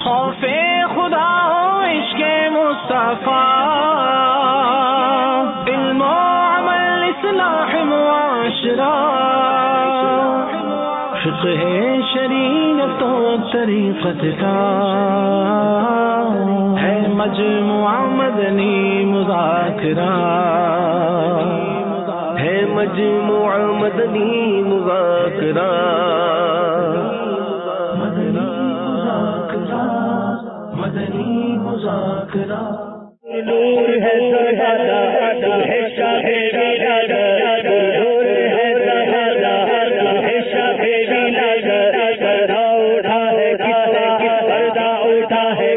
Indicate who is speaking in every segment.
Speaker 1: خوف خدا ہو عشق مصطفیٰ، علم و عمل اصلاح معاشرہ، فقہ شریعت و طریقت کا ہے مجموعہ مدنی مذاکرہ، ہے مجموعہ مدنی مذاکرہ، مدنی مذاکرہ۔ نور ہے سہادا ہے شاہ ولادت، نور ہے سہادا ہے شاہ ولادت، پردہ اٹھا ہے پردہ اٹھا ہے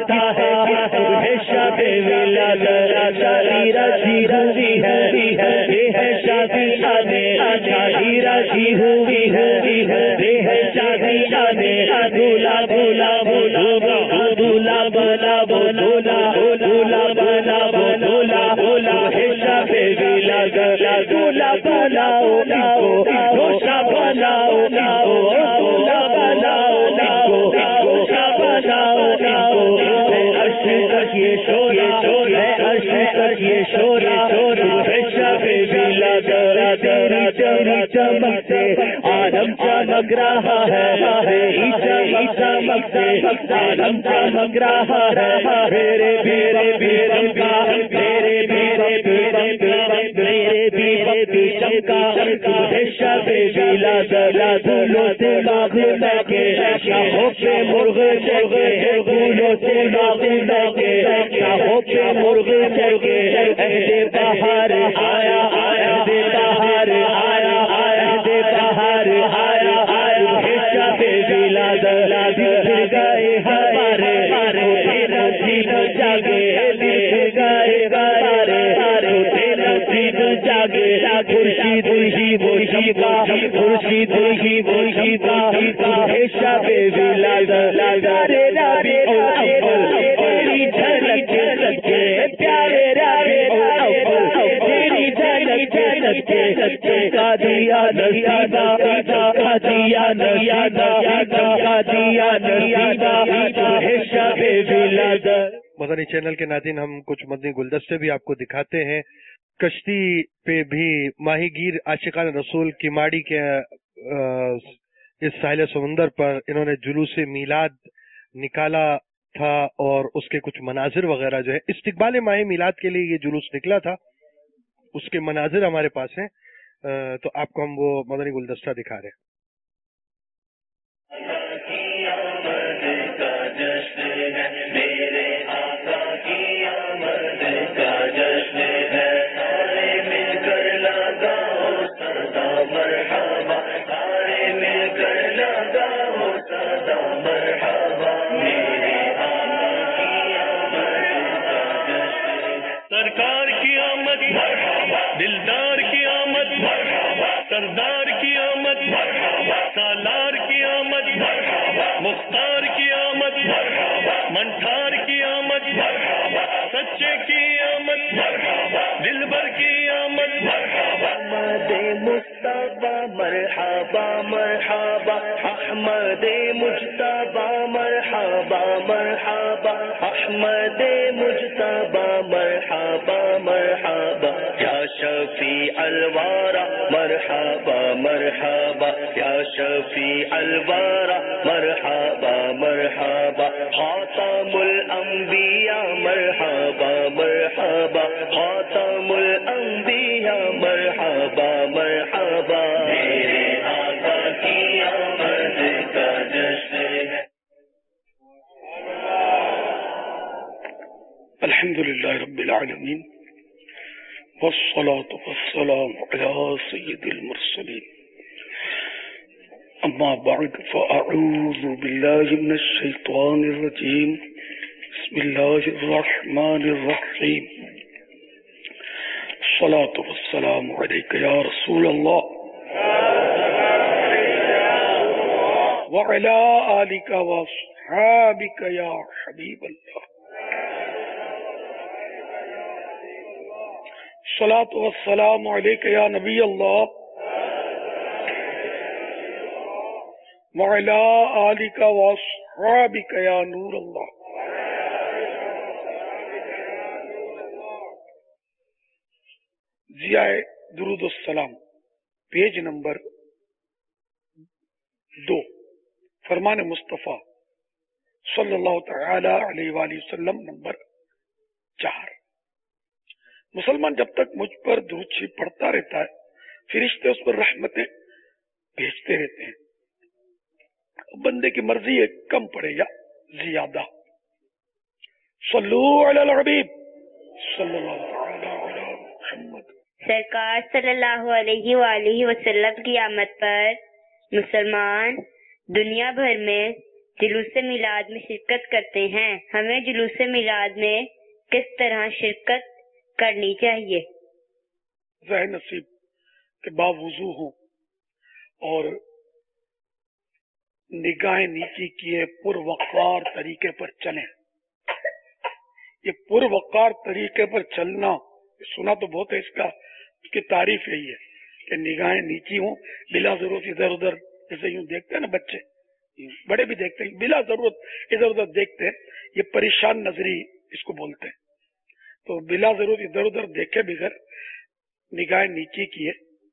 Speaker 1: شاہ ولادت، شاہی رضی ہوئی ہے یہ ہے شادی شادی، شاہی رضی ہوئی ہے یہ ہے شادی شادی، بولا بولا بولا بولا بولا بولا بولا بولا بولا بولا ہے شاہ ولادت، بولا بولا روشا بولا بولا بولا روشا بولا، عرش تک یہ شور ہے، عرش تک یہ شور ہے شاہ ولادت، تیری چمک سے عالم چمک رہا ہے، تیری چمک سے عالم چمک رہا ہے، میرے میرے میرے میرے میرے میرے میرے چمکا ہے شاہ ولادت، پھولوں سے باغ لگے شاہوں پہ مرغ چڑھے، پھولوں سے باغ لگے شاہوں پہ مرغ چڑھے، اہل بہار آیا آیا دے بہار آیا آیا دے بہار آیا آیا ہے شاہ ولادت، گر گئے ہمارے تیرا دل جاگے، گر گئے ہمارے تیرا دل جاگے، خورشید ہی خورشید خورشید ہی خورشید ہے شاہ ولادت، پیارے ربیع الاول تیری جھلک کے پیارے ربیع الاول تیری جھلک کے قادیا نصیبہ قادیا نصیبہ قادیا نصیبہ ہے شاہ ولادت۔
Speaker 2: مدنی چینل کے ناظرین، ہم کچھ مدنی گلدستے بھی آپ کو دکھاتے ہیں۔ کشتی پہ بھی ماہی گیر عاشقان رسول کیماڑی کے اس ساحل سمندر پر انہوں نے جلوس میلاد نکالا تھا، اور اس کے کچھ مناظر وغیرہ جو ہے استقبال ماہ میلاد کے لیے یہ جلوس نکلا تھا، اس کے مناظر ہمارے پاس ہیں، تو آپ کو ہم وہ مدنی گلدستہ دکھا رہے ہیں۔
Speaker 3: سرکار کی آمد، دلدار کی آمد، سردار کی آمد، سالار کی آمد، مختار کی آمد، منٹھار کی آمد، سچے کی آمد، دلبر کی آمد، احمد مصطفیٰ مرحبا مرحبا، احمد مجتبیٰ مرحبا مرحبا، احمد مجتبیٰ مرحبا مرحبا، یا شفیع الورا مرحبا مرحبا، یا شفیع الورا مرحبا مرحبا، خاتم الانبیاء مرحبا مرحبا، خاتم الانبیاء مرحبا مرحبا، میرے آقا کی آمد کا جشن ہے۔
Speaker 4: الحمد للہ رب العالمین، والصلاة والسلام على سید المرسلین، اما بعد فاعوذ باللہ من الشیطان الرجیم، بسم اللہ الرحمن الرحیم، الصلاة والسلام علیک یا رسول اللہ وعلى آلک واصحابک یا حبیب اللہ، الصلاة والسلام علیک یا نبی اللہ وعلى آلک واصحابک अस्हाबिक या नूर अल्लाह। जियाए दुरूद सलाम, पेज नंबर 2, फरमान मुस्तफ़ा सल्लल्लाहु तआला अलैहि वसल्लम नंबर 4। मुसलमान जब तक मुझ पर दुरूद शरीफ पढ़ता रहता है, फरिश्ते उस पर रहमतें भेजते रहते हैं। बंदे की मर्जी है कम पड़े या ज्यादा। सल्लू अलल हबीब सल्लल्लाहु तआला अला मुहम्मद।
Speaker 5: सरकार सल्लल्लाहु अलैहि वसल्लम की आमद पर मुसलमान दुनिया भर में जुलूस मिलाद में शिरकत करते हैं। हमें जुलूस मिलाद में किस तरह शिरकत करनी चाहिए?
Speaker 4: ज़ाहिर नसीब के बावजू हो और निगाहें नीची किए पुरवकार तरीके पर चलें। ये पुरवकार तरीके पर चलना सुना तो बहुत है, इसकी तारीफ यही है कि निगाहें नीची हो, बिला जरूरत इधर उधर, जैसे यूं देखते हैं ना बच्चे, बड़े भी देखते हैं, बिला जरूरत इधर उधर देखते हैं, ये परेशान नजरी इसको बोलते हैं। तो बिला जरूरत इधर उधर देखे बगैर निगाहें नीची किए,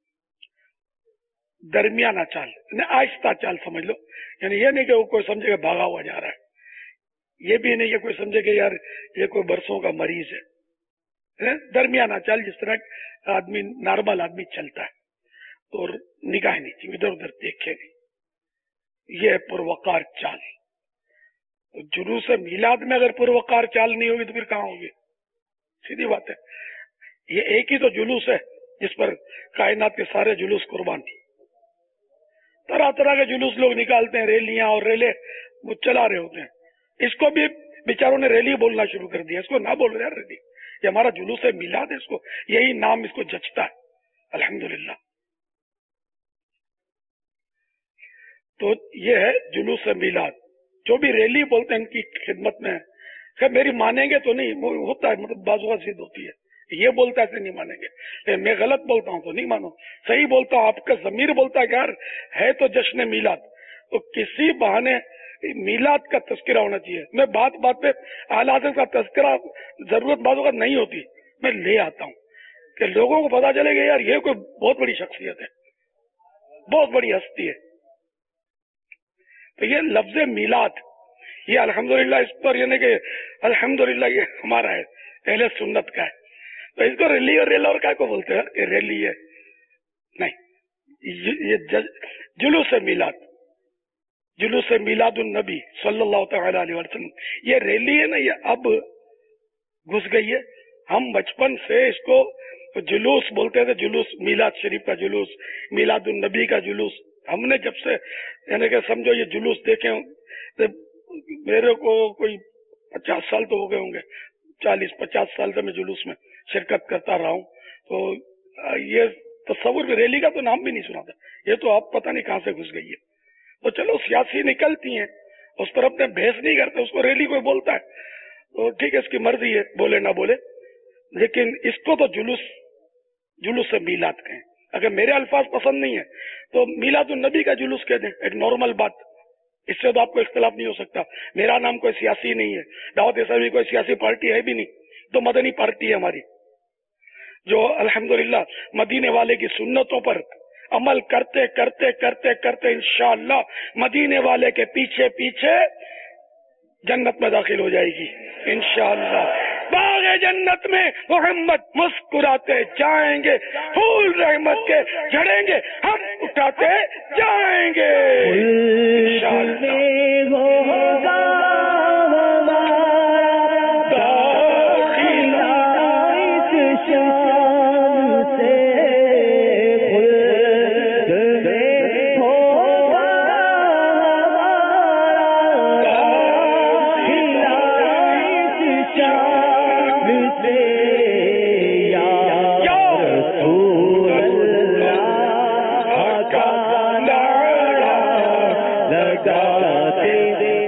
Speaker 4: दरमियाना चाल, आहिस्ता चाल समझ लो। यानी ये नहीं कि वो कोई समझेगा भागा हुआ जा रहा है, ये भी नहीं कि कोई समझे कि यार ये कोई बरसों का मरीज है। दरमियाना चाल, जिस तरह आदमी नॉर्मल आदमी चलता है, और निगाह नीचे इधर उधर देखे नहीं, ये है पुरवकार चाल। तो जुलूस मिलाद में अगर पुरवकार चाल नहीं होगी तो फिर कहाँ होगी? सीधी बात है। ये एक ही तो जुलूस है जिस पर कायनात के सारे जुलूस कुर्बान। तरह तरह के जुलूस लोग निकालते हैं, रैलियां और रेले वो चला रहे होते हैं। इसको भी बेचारों ने रैली बोलना शुरू कर दिया। इसको ना बोल रहे रैली, ये हमारा जुलूस है मिलाद है, इसको यही नाम इसको जचता है। अल्हम्दुलिल्लाह। तो ये है जुलूस मिलाद। जो भी रैली बोलते हैं इनकी खिदमत में, खैर मेरी मानेंगे तो नहीं, होता है मतलब बाजुआ सिद्ध होती है, ये बोलता है नहीं मानेंगे, मैं गलत बोलता हूं तो नहीं मानो, सही बोलता हूं, आपका ज़मीर बोलता है यार है तो जश्न मिलाद, तो किसी बहाने मिलाद का तस्करा होना चाहिए। मैं बात बात पे आला हज़रत का तस्करा जरूरत बातों का नहीं होती, मैं ले आता हूं कि लोगों को पता चलेगा यार ये कोई बहुत बड़ी शख्सियत है, बहुत बड़ी हस्ती है। तो ये लफ्ज मिलाद, ये अल्हम्दुलिल्लाह इस पर यानी कि अल्हम्दुलिल्लाह ये हमारा है, अहले सुन्नत का है। तो इसको रैली और रेला और क्या को बोलते हैं? ये रैली है नहीं, ये जुलूस मिलाद, जुलूस मिलादुन नबी सल्लल्लाहु तआला अलैहि वसल्लम, ये रैली है ना, ये अब घुस गई है। हम बचपन से इसको जुलूस बोलते थे, जुलूस मिलाद शरीफ का जुलूस, मिलादुन नबी का जुलूस। हमने जब से यानी कि समझो ये जुलूस देखे, मेरे को कोई 50 साल तो हो गए होंगे, 40-50 साल से मैं जुलूस में शिरकत करता रहा हूँ। तो ये तस्वुर में रैली का तो नाम भी नहीं सुना था, ये तो आप पता नहीं कहाँ से घुस गई है। तो चलो सियासी निकलती हैं, उस पर अपने बहस नहीं करते, उसको रैली कोई बोलता है तो ठीक है, इसकी मर्जी है, बोले ना बोले, लेकिन इसको तो जुलूस से मिलाद कहें। अगर मेरे अल्फाज पसंद नहीं है तो मिलादुन नबी का जुलूस कह दें, एक नॉर्मल बात, इससे तो आपको इख्तिलाफ नहीं हो सकता। मेरा नाम कोई सियासी नहीं है, दावत इस्लामी कोई सियासी पार्टी है भी नहीं, तो मदनी पार्टी है हमारी, जो अल्हम्दुलिल्लाह मदीने वाले की सुन्नतों पर अमल करते करते करते करते इंशाअल्लाह मदीने वाले के पीछे पीछे जन्नत में दाखिल हो जाएगी इंशाअल्लाह। बाग़े जन्नत में मोहम्मद मुस्कुराते जाएंगे, फूल रहमत के झड़ेंगे, हम उठाते जाएंगे
Speaker 1: लगाते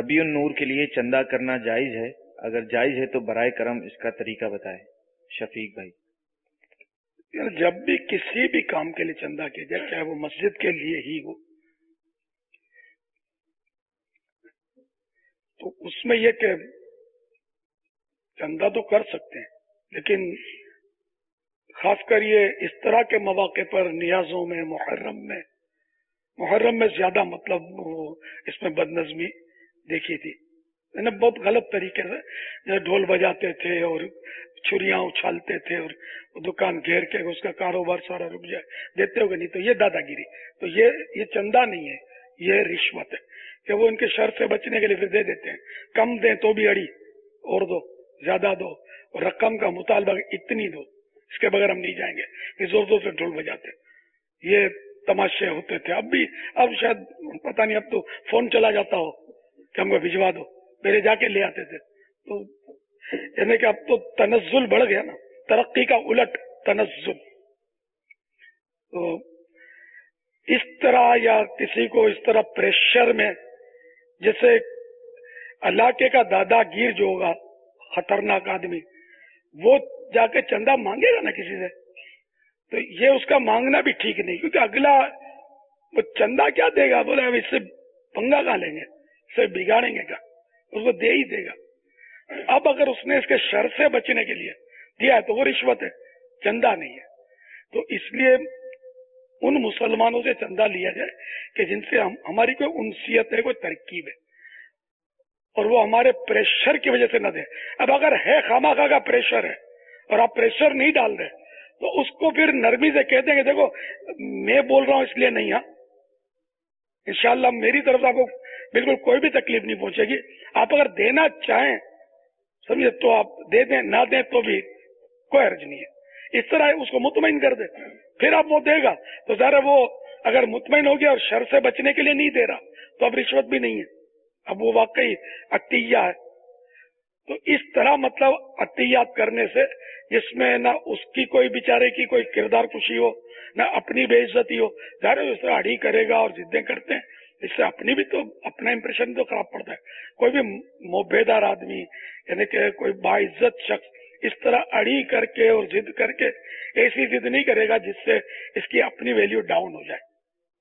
Speaker 6: نبی النور کے لیے چندہ کرنا جائز ہے؟ اگر جائز ہے تو برائے کرم اس کا طریقہ بتائیں. شفیق بھائی.
Speaker 4: جب بھی کسی بھی کام کے لیے چندہ کیا جائے، چاہے وہ مسجد کے لیے ہی ہو، تو اس میں یہ کہ چندہ تو کر سکتے ہیں، لیکن خاص کر یہ اس طرح کے مواقع پر، نیازوں میں، محرم میں زیادہ مطلب اس میں بد نظمی دیکھی تھی. میں نے بہت غلط طریقے سے ڈھول بجاتے تھے اور چھریاں اچھالتے تھے اور دکان گھیر کے اس کا کاروبار سارا رک جائے. دیتے ہوگے نہیں تو یہ دادا گیری، تو یہ چندہ نہیں ہے، یہ رشوت ہے کہ وہ ان کے شر سے بچنے کے لیے پھر دے دیتے ہیں. کم دیں تو بھی اڑی اور دو، زیادہ دو، اور رقم کا مطالبہ اتنی دو، اس کے بغیر ہم نہیں جائیں گے. یہ زور زور سے ڈھول بجاتے، یہ تماشے ہوتے تھے. اب شاید پتہ نہیں، اب تو فون چلا جاتا ہو کہ ہم کو بھجوا دو، میرے جا کے لے آتے تھے. تو یعنی کہ اب تو تنزل بڑھ گیا نا، ترقی کا الٹ تنزل. تو اس طرح یا کسی کو اس طرح پریشر میں، جیسے علاقے کا دادا گیر جو ہوگا، خطرناک آدمی، وہ جا کے چندہ مانگے گا نا کسی سے، تو یہ اس کا مانگنا بھی ٹھیک نہیں، کیونکہ اگلا وہ چندہ کیا دے گا، بولے اب اس سے پنگا کہاں لیں گے، اس سے بگاڑیں گے کیا، اس کو دے ہی دے گا. اب اگر اس نے اس کے شر سے بچنے کے لیے دیا ہے تو وہ رشوت ہے، چندہ نہیں ہے. تو اس لیے ان مسلمانوں سے چندہ لیا جائے کہ جن سے ہماری کوئی انسیت ہے، کوئی ترکیب ہے، اور وہ ہمارے پریشر کی وجہ سے نہ دیں. اب اگر ہے خامخواہ کا پریشر ہے اور آپ پریشر نہیں ڈال رہے تو اس کو پھر نرمی سے کہتے ہیں کہ دیکھو میں بول رہا ہوں اس لیے نہیں، ہاں انشاءاللہ میری طرف سے آپ کو بالکل کوئی بھی تکلیف نہیں پہنچے گی. آپ اگر دینا چاہیں سمجھے تو آپ دے دیں، نہ دیں تو بھی کوئی حرج نہیں ہے. اس طرح اس کو مطمئن کر دیں، پھر آپ وہ دے گا تو ظاہر ہے وہ اگر مطمئن ہو گیا اور شر سے بچنے کے لیے نہیں دے رہا تو اب رشوت بھی نہیں ہے، اب وہ واقعی عطیہ ہے. تو اس طرح مطلب عطیات کرنے سے جس میں نہ اس کی کوئی بیچارے کی کوئی کردار کشی ہو، نہ اپنی بے عزتی ہو. ظاہر ہے اس طرح اڑی کرے گا اور ضدیں کرتے ہیں، اس سے اپنی بھی تو اپنا امپریشن تو خراب پڑتا ہے. کوئی بھی موبیدار آدمی یعنی کہ کوئی باعزت شخص اس طرح اڑی کر کے اور ضد کر کے ایسی ضد نہیں کرے گا جس سے اس کی اپنی ویلیو ڈاؤن ہو جائے.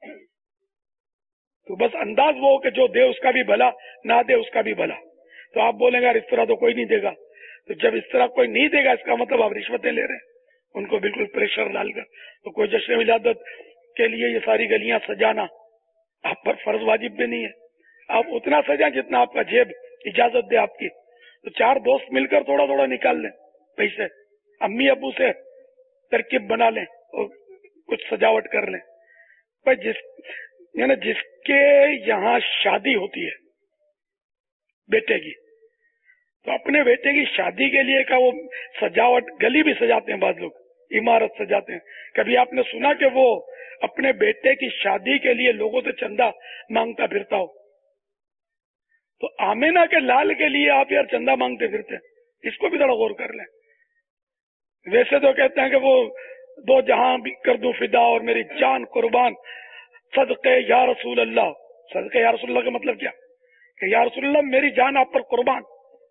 Speaker 4: تو بس انداز وہ کہ جو دے اس کا بھی بھلا، نہ دے اس کا بھی بھلا. تو آپ بولیں گے اس طرح تو کوئی نہیں دے گا، تو جب اس طرح کوئی نہیں دے گا اس کا مطلب آپ رشوتیں لے رہے ہیں ان کو بالکل پریشر ڈال کر. تو کوئی جشن ولادت کے لیے یہ ساری گلیاں سجانا آپ پر فرض واجب بھی نہیں ہے. آپ اتنا سجائیں جتنا آپ کا جیب اجازت دے آپ کی. تو 4 دوست مل کر تھوڑا تھوڑا نکال لیں پیسے، امی ابو سے ترکیب بنا لیں اور کچھ سجاوٹ کر لیں. بھائی جس کے یہاں شادی ہوتی ہے بیٹے کی، تو اپنے بیٹے کی شادی کے لیے کا وہ سجاوٹ، گلی بھی سجاتے ہیں بعض لوگ، عمارت سجاتے ہیں. کبھی آپ نے سنا کہ وہ اپنے بیٹے کی شادی کے لیے لوگوں سے چندہ مانگتا پھرتا ہو؟ تو آمینہ کے لال کے لیے آپ یار چندہ مانگتے پھرتے ہیں، اس کو بھی ذرا غور کر لیں. ویسے تو کہتے ہیں کہ وہ 2 جہاں بھی کر دوں فدا اور میری جان قربان، صدقے یا رسول اللہ. صدقے یا رسول اللہ کا مطلب کیا کہ یا رسول اللہ میری جان آپ پر قربان.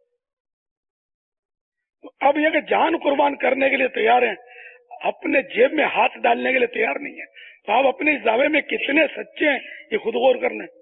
Speaker 4: تو اب یہ کہ جان قربان کرنے کے لیے تیار ہیں، اپنے جیب میں ہاتھ ڈالنے کے لیے تیار نہیں ہے. تو آپ اپنے اس دعوے میں کتنے سچے ہیں یہ خود غور کر لیں.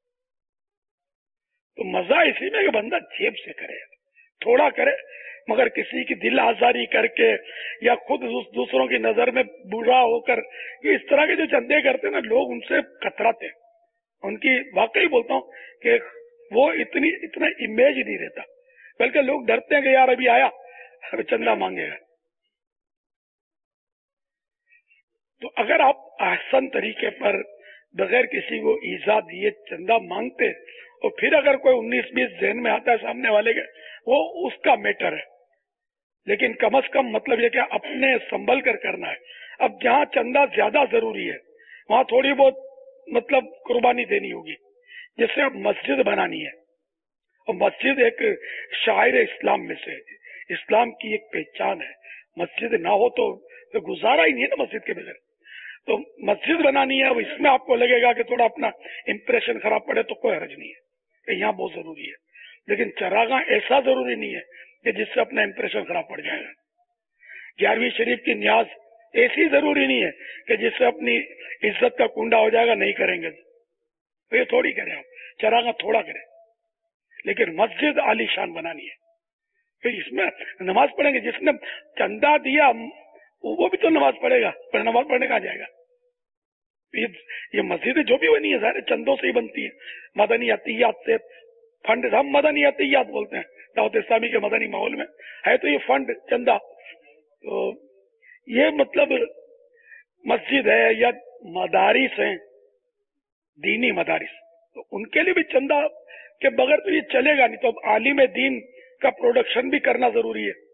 Speaker 4: تو مزہ اسی میں کہ بندہ جیب سے کرے، تھوڑا کرے مگر کسی کی دل آزاری کر کے یا خود دوسروں کی نظر میں برا ہو کر. یہ اس طرح کے جو چندے کرتے ہیں نا لوگ ان سے کتراتے ہیں. ان کی واقعی بولتا ہوں کہ وہ اتنا امیج نہیں رہتا، بلکہ لوگ ڈرتے ہیں کہ یار ابھی آیا ابھی چندہ مانگے گا. تو اگر آپ احسن طریقے پر بغیر کسی کو ایذا دیے چندہ مانگتے اور پھر اگر کوئی 19-20 ذہن میں آتا ہے سامنے والے کے، وہ اس کا میٹر ہے، لیکن کم از کم مطلب یہ کہ اپنے سنبھل کر کرنا ہے. اب جہاں چندہ زیادہ ضروری ہے وہاں تھوڑی بہت مطلب قربانی دینی ہوگی. جیسے اب مسجد بنانی ہے، اور مسجد ایک شاعر اسلام میں سے ہے، اسلام کی ایک پہچان ہے. مسجد نہ ہو تو گزارا ہی نہیں ہے نا مسجد کے بغیر. تو مسجد بنانی ہے، اب اس میں آپ کو لگے گا کہ تھوڑا اپنا امپریشن خراب پڑے تو کوئی حرج نہیں ہے، کہ یہاں بہت ضروری ہے، لیکن چراغاں ایسا ضروری نہیں ہے کہ جس سے اپنا امپریشن خراب پڑ جائے گا. 11ویں شریف کی نیاز ایسی ضروری نہیں ہے کہ جس سے اپنی عزت کا کنڈا ہو جائے گا، نہیں کریں گے تو یہ تھوڑی کریں، آپ چراغاں تھوڑا کریں، لیکن مسجد عالی شان بنانی ہے کہ اس میں نماز پڑھیں گے. جس نے چندہ دیا وہ بھی تو نماز پڑھے گا، پر نماز پڑھنے کہاں جائے گا؟ یہ مسجدیں جو بھی بنی ہے سارے چندوں سے ہی بنتی ہیں، مدنی عطیات سے فنڈ. ہم مدنی عطیات بولتے ہیں دعوت اسلامی کے مدنی ماحول میں، ہے تو یہ فنڈ چندہ. تو یہ مطلب مسجد ہے یا مدارس ہیں، دینی مدارس، تو ان کے لیے بھی چندہ کے بغیر تو یہ چلے گا نہیں. تو اب عالم دین کا پروڈکشن بھی کرنا ضروری ہے،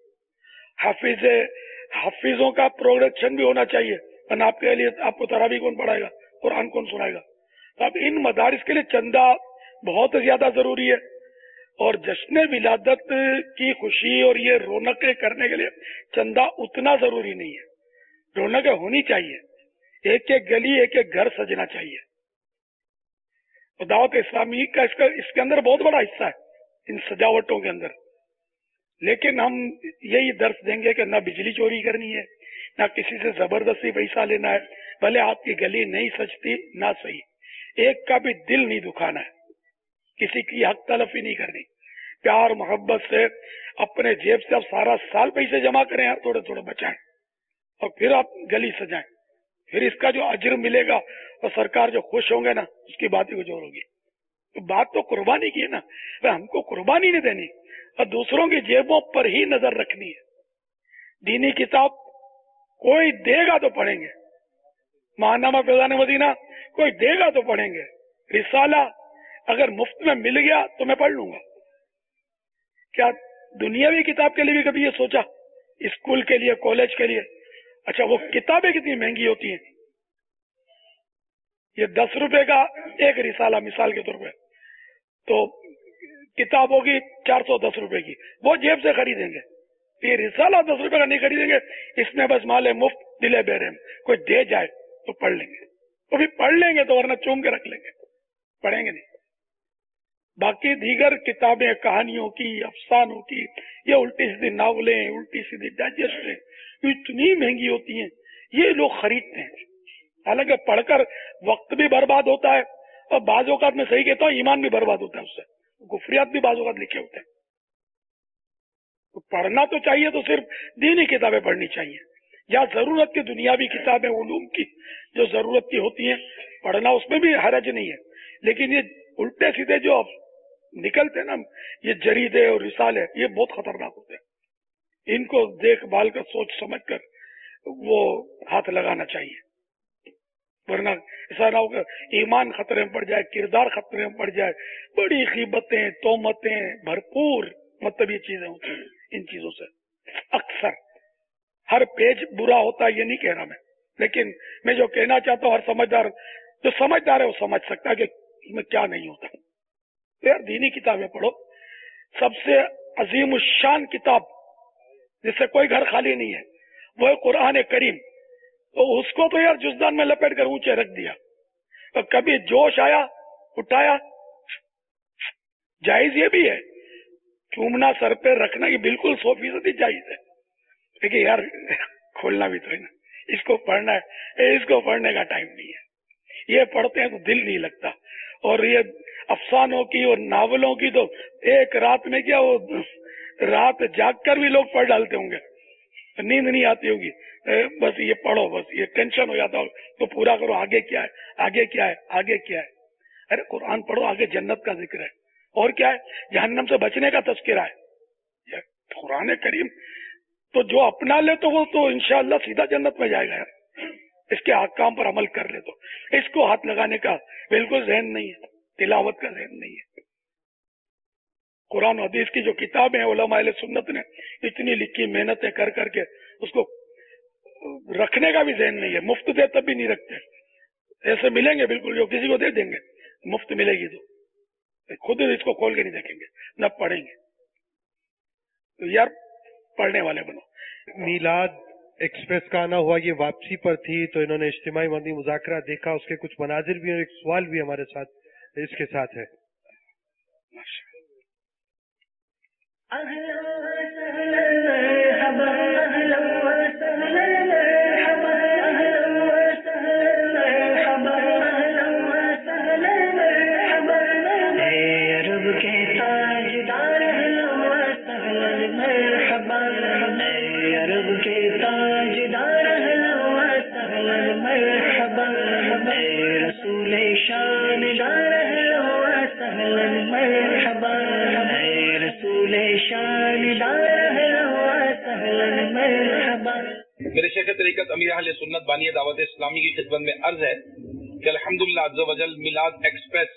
Speaker 4: حافظوں کا پروڈکشن بھی ہونا چاہیے، ورنہ آپ کے لیے آپ کو تراویح کون پڑھائے گا، قرآن کون سنائے گا؟ تو اب ان مدارس کے لیے چندہ بہت زیادہ ضروری ہے. اور جشن ولادت کی خوشی اور یہ رونقیں کرنے کے لیے چندہ اتنا ضروری نہیں ہے. رونقیں ہونی چاہیے، ایک ایک گلی ایک ایک گھر سجنا چاہیے. تو دعوت اسلامی کا اس کے اندر بہت بڑا حصہ ہے ان سجاوٹوں کے اندر. لیکن ہم یہی درس دیں گے کہ نہ بجلی چوری کرنی ہے، نہ کسی سے زبردستی پیسہ لینا ہے. بھلے آپ کی گلی نہیں سجتی نہ صحیح، ایک کا بھی دل نہیں دکھانا ہے، کسی کی حق تلفی نہیں کرنی. پیار محبت سے اپنے جیب سے آپ سارا سال پیسے جمع کریں، تھوڑے تھوڑے بچائیں، اور پھر آپ گلی سجائیں. پھر اس کا جو اجر ملے گا اور سرکار جو خوش ہوں گے نا، اس کی بات ہی کچھ اور ہوگی. تو بات تو قربانی کی ہے نا، ہم کو قربانی نہیں دینی اور دوسروں کی جیبوں پر ہی نظر رکھنی ہے. دینی کتاب کوئی دے گا تو پڑھیں گے، ماہنامہ فیضان مدینہ کوئی دے گا تو پڑھیں گے. رسالہ اگر مفت میں مل گیا تو میں پڑھ لوں گا. کیا دنیاوی کتاب کے لیے بھی کبھی یہ سوچا؟ اسکول کے لیے، کالج کے لیے؟ اچھا وہ کتابیں کتنی مہنگی ہوتی ہیں. یہ 10 روپے کا ایک رسالہ مثال کے طور پہ، تو کتاب ہوگی 410 روپے کی، وہ جیب سے خریدیں گے. یہ رسالہ 10 روپے کا نہیں خریدیں گے، اس میں بس مال مفت دلے بے رحم، کوئی دے جائے تو پڑھ لیں گے. وہ بھی پڑھ لیں گے تو ورنہ چوم کے رکھ لیں گے، پڑھیں گے نہیں. باقی دیگر کتابیں کہانیوں کی، افسانوں کی، یہ الٹی سیدھی ناولیں، الٹی سیدھی ڈائجسٹیں اتنی مہنگی ہوتی ہیں، یہ لوگ خریدتے ہیں. حالانکہ پڑھ کر وقت بھی برباد ہوتا ہے، اور بعض اوقات میں صحیح کہتا ہوں ایمان بھی برباد ہوتا ہے، اس سے کفریات بھی بعض اوقات لکھے ہوتے ہیں. تو پڑھنا تو چاہیے تو صرف دینی کتابیں پڑھنی چاہیے، یا ضرورت کی دنیاوی کتابیں علوم کی جو ضرورت کی ہوتی ہیں پڑھنا، اس میں بھی حرج نہیں ہے. لیکن یہ الٹے سیدھے جو نکلتے ہیں نا، یہ جریدے اور رسالے، یہ بہت خطرناک ہوتے ہیں. ان کو دیکھ بھال کر سوچ سمجھ کر وہ ہاتھ لگانا چاہیے، ورنہ ایسا نہ ہو کہ ایمان خطرے میں پڑ جائے، کردار خطرے میں پڑ جائے. بڑی غیبتیں، تہمتیں بھرپور مطلب یہ چیزیں ہوتی ہیں. ان چیزوں سے اکثر ہر پیج برا ہوتا ہے یہ نہیں کہہ رہا میں، لیکن میں جو کہنا چاہتا ہوں، ہر سمجھدار جو سمجھدار ہے وہ سمجھ سکتا ہے کہ اس میں کیا نہیں ہوتا. یار دینی کتابیں پڑھو. سب سے عظیم الشان کتاب جس سے کوئی گھر خالی نہیں ہے وہ ہے قرآن کریم. تو اس کو تو یار جزدان میں لپیٹ کر اونچے رکھ دیا، اور کبھی جوش آیا اٹھایا. جائز یہ بھی ہے، چومنا سر پہ رکھنا یہ بالکل 100% جائز ہے، لیکن یار کھولنا بھی تو ہے نا. اس کو پڑھنا ہے، اس کو پڑھنے کا ٹائم نہیں ہے. یہ پڑھتے ہیں تو دل نہیں لگتا. اور یہ افسانوں کی اور ناولوں کی تو ایک رات میں کیا، وہ رات جاگ کر بھی لوگ پڑھ ڈالتے ہوں گے، نیند نہیں آتی ہوگی. بس یہ پڑھو، بس یہ ٹینشن ہو جاتا ہو تو پورا کرو، آگے کیا ہے، آگے کیا ہے، آگے کیا ہے. ارے قرآن پڑھو، آگے جنت کا ذکر ہے، اور کیا ہے، جہنم سے بچنے کا تذکرہ ہے. قرآن کریم تو جو اپنا لے تو وہ تو انشاءاللہ سیدھا جنت میں جائے گا یار. اس کے احکام پر عمل کر لے تو اس کو ہاتھ لگانے کا بالکل ذہن نہیں ہے، تلاوت کا ذہن نہیں ہے. قرآن و حدیث کی جو کتابیں ہیں علماء اہل سنت نے اتنی لکھی، محنتیں کر کر کے اس کو رکھنے کا بھی ذہن نہیں ہے. مفت دے تب بھی نہیں رکھتے، ایسے ملیں گے بالکل جو کسی کو دے دیں گے، مفت ملے گی تو خود اس کو کھول کے نہیں دیکھیں گے نہ پڑھیں گے. تو یار پڑھنے والے بنو.
Speaker 2: میلاد ایکسپریس کا آنا ہوا، یہ واپسی پر تھی تو انہوں نے اجتماعی مدنی مذاکرہ دیکھا، اس کے کچھ مناظر بھی اور ایک سوال بھی ہمارے ساتھ اس کے ساتھ ہے.
Speaker 7: میرے شیخ طریقت امیر اہل سنت بانی دعوت اسلامی کی خدمت میں عرض ہے کہ الحمدللہ عز و جل میلاد ایکسپریس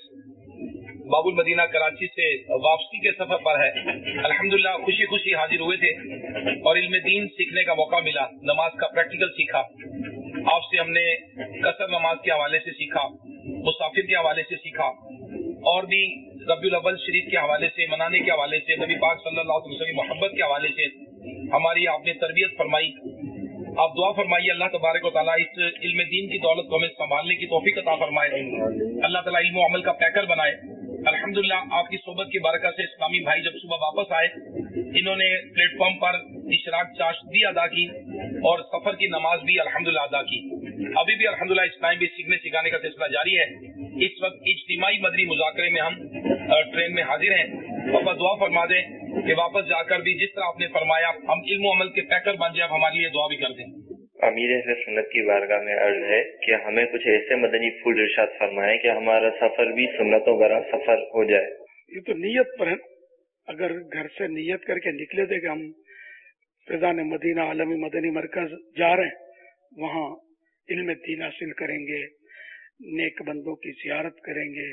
Speaker 7: باب المدینہ کراچی سے واپسی کے سفر پر ہے. الحمدللہ خوشی خوشی حاضر ہوئے تھے اور علم دین سیکھنے کا موقع ملا. نماز کا پریکٹیکل سیکھا. آپ سے ہم نے قصر نماز کے حوالے سے سیکھا, مسافر کے حوالے سے سیکھا, اور بھی ربیع الاول شریف کے حوالے سے, منانے کے حوالے سے, نبی پاک صلی اللہ علیہ وسلم کی محبت کے حوالے سے ہماری آپ نے تربیت فرمائی. آپ دعا فرمائیے اللہ تبارک و تعالیٰ اس علم دین کی دولت کو ہمیں سنبھالنے کی توفیق عطا فرمائے. اللہ تعالیٰ علم و عمل کا پیکر بنائے. الحمدللہ آپ کی صحبت کی برکت سے اسلامی بھائی جب صبح واپس آئے, انہوں نے پلیٹ فارم پر اشراق چاشت بھی ادا کی اور سفر کی نماز بھی الحمدللہ ادا کی. ابھی بھی الحمدللہ اس ٹائم بھی سیکھنے سکھانے کا سلسلہ جاری ہے. اس وقت اجتماعی مدنی مذاکرے میں ہم ٹرین میں حاضر ہیں. پاپا دعا فرما دیں کہ واپس جا کر بھی جس طرح آپ نے فرمایا ہم علم و عمل کے پیکر بن جائے. آپ ہمارے لیے دعا بھی کر دیں.
Speaker 8: امیر اہل سنت کی بارگاہ میں عرض ہے کہ ہمیں کچھ ایسے مدنی پھول ارشاد فرمائیں کہ ہمارا سفر بھی سنتوں برا سفر ہو جائے.
Speaker 4: یہ تو نیت پر ہے. اگر گھر سے نیت کر کے نکلے تھے کہ ہم فیضان مدینہ عالمی مدنی مرکز جا رہے ہیں, وہاں علم دین حاصل کریں گے, نیک بندوں کی زیارت کریں گے.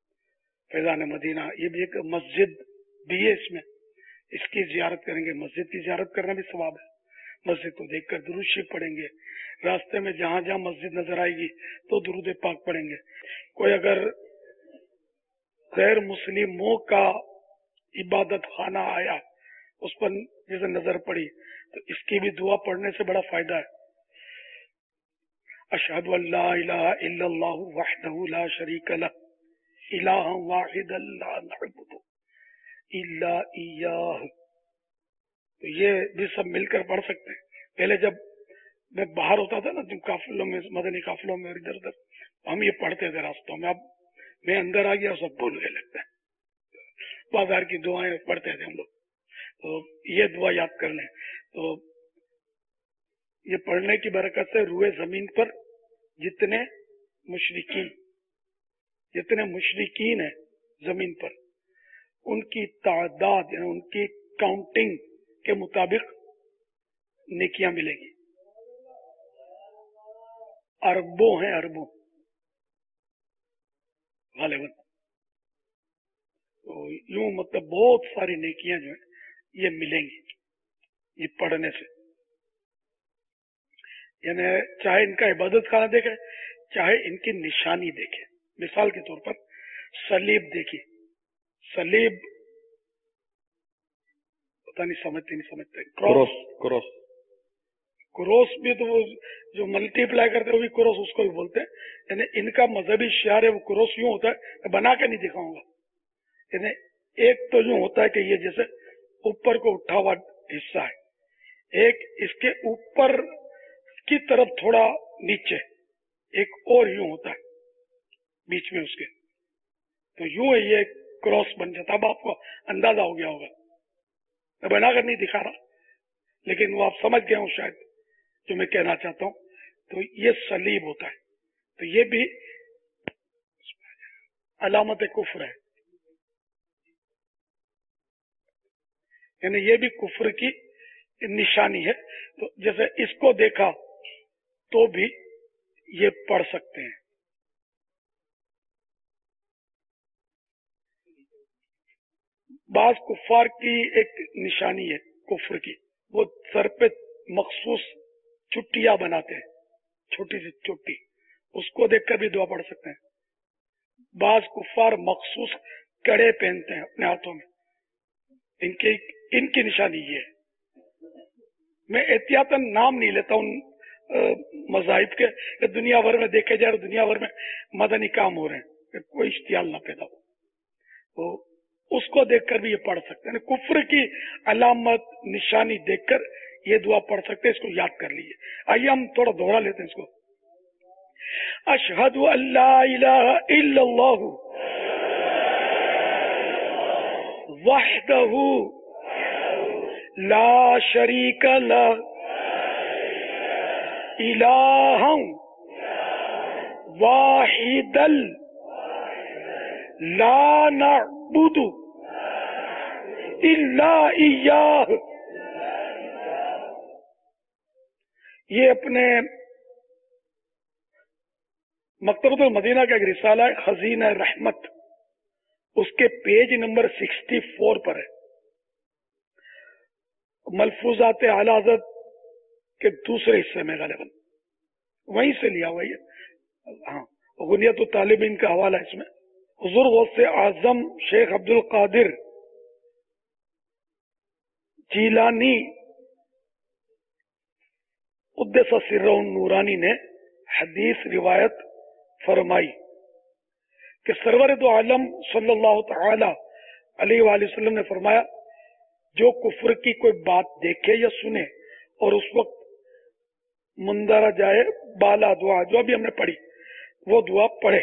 Speaker 4: فیضان مدینہ یہ بھی ایک مسجد بھی ہے, اس میں اس کی زیارت کریں گے. مسجد کی زیارت کرنا بھی ثواب ہے. مسجد کو دیکھ کر درود شریف پڑھیں گے. راستے میں جہاں جہاں مسجد نظر آئے گی تو درود پاک پڑھیں گے. کوئی اگر غیر مسلموں کا عبادت خانہ آیا, اس پر جیسے نظر پڑی, تو اس کی بھی دعا پڑھنے سے بڑا فائدہ ہے. اشہد ان لا الہ الا اللہ وحدہ لا شریک لہ الہ واحد لا نعبد الا ایاہ. تو یہ بھی سب مل کر پڑھ سکتے ہیں. پہلے جب میں باہر ہوتا تھا نا, جن قافلوں میں, مدنی قافلوں میں, ادھر ادھر, ہم یہ پڑھتے تھے راستوں میں. اب میں اندر آ گیا, سب بھول گئے لگتا ہے. بازار کی دعائیں پڑھتے تھے ہم لوگ, تو یہ دعا یاد کر لیں. تو یہ پڑھنے کی برکت سے روئے زمین پر جتنے مشرکین ہیں زمین پر, ان کی تعداد یعنی ان کی کاؤنٹنگ کے مطابق نیکیاں ملے گی. اربوں ہیں, اربوں غالباً. تو یوں مطلب بہت ساری نیکیاں جو ہیں یہ ملیں گی یہ پڑھنے سے. یعنی چاہے ان کا عبادت خانہ دیکھے, چاہے ان کی نشانی دیکھے. مثال کے طور پر صلیب دیکھیے. صلیب پتہ نہیں سمجھتے. کروس بھی تو وہ جو ملٹی پلائی کرتے ہیں وہ بھی کروس اس کو بھی بولتے ہیں. یعنی ان کا مذہبی شعار ہے وہ کروس یوں ہوتا ہے, میں بنا کے نہیں دکھاؤں گا. یعنی ایک تو یوں ہوتا ہے کہ یہ جیسے اوپر کو اٹھا ہوا حصہ ہے, ایک اس کے اوپر کی طرف تھوڑا نیچے, ایک اور یوں ہوتا ہے بیچ میں اس کے. تو یوں ہے یہ کراس بن جاتا. اب آپ کو اندازہ ہو گیا ہوگا, میں بنا کر نہیں دکھا رہا, لیکن وہ آپ سمجھ گئے ہوں شاید جو میں کہنا چاہتا ہوں. تو یہ صلیب ہوتا ہے. تو یہ بھی علامت کفر ہے. یعنی یہ بھی کفر کی نشانی ہے. تو جیسے اس کو دیکھا تو بھی یہ پڑھ سکتے ہیں. بعض کفار کی ایک نشانی ہے کفر کی, وہ سر پہ مخصوص چٹیاں بناتے ہیں, چھوٹی سی چٹی, اس کو دیکھ کر بھی دعا پڑھ سکتے ہیں. بعض کفار مخصوص کڑے پہنتے ہیں اپنے ہاتھوں میں, ان کی نشانی یہ ہے. میں احتیاطاً نام نہیں لیتا ان مذاہب کے, دنیا بھر میں دیکھے جائے, دنیا بھر میں مدنی کام ہو رہے ہیں, کوئی اشتعال نہ پیدا ہو. تو اس کو دیکھ کر بھی یہ پڑھ سکتے ہیں. کفر کی علامت نشانی دیکھ کر یہ دعا پڑھ سکتے ہیں. اس کو یاد کر لیجیے. آئیے ہم تھوڑا دوہرا لیتے ہیں اس کو. اشہد ان لا الہ الا اللہ وحدہ لا شریک لہ الہا واحدا لا نعبد الا ایاہ. یہ اپنے مکتبۃ المدینہ کا ایک رسالہ ہے خزینہ رحمت، اس کے پیج نمبر 64 پر ہے. ملفوظات اعلی حضرت کے دوسرے حصے میں غالباً وہیں سے لیا ہوا ہے. ہاں، غنیت الطالبین کا حوالہ اس میں. حضور غوث اعظم شیخ عبد القادر جیلانی قدس سرہ نورانی نے حدیث روایت فرمائی کہ سرور دو عالم صلی اللہ تعالی علیہ وآلہ وسلم نے فرمایا، جو کفر کی کوئی بات دیکھے یا سنے اور اس وقت مندرہ جائے بالا دعا جو ابھی ہم نے پڑھی وہ دعا پڑھے.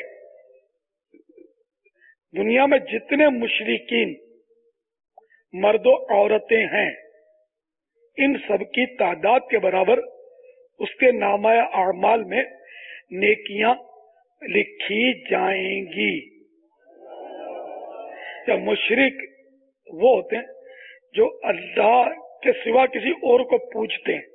Speaker 4: دنیا میں جتنے مشرکین مرد و عورتیں ہیں ان سب کی تعداد کے برابر اس کے نامہ اعمال میں نیکیاں لکھی جائیں گی. یا مشرک وہ ہوتے ہیں جو اللہ کے سوا کسی اور کو پوجتے ہیں،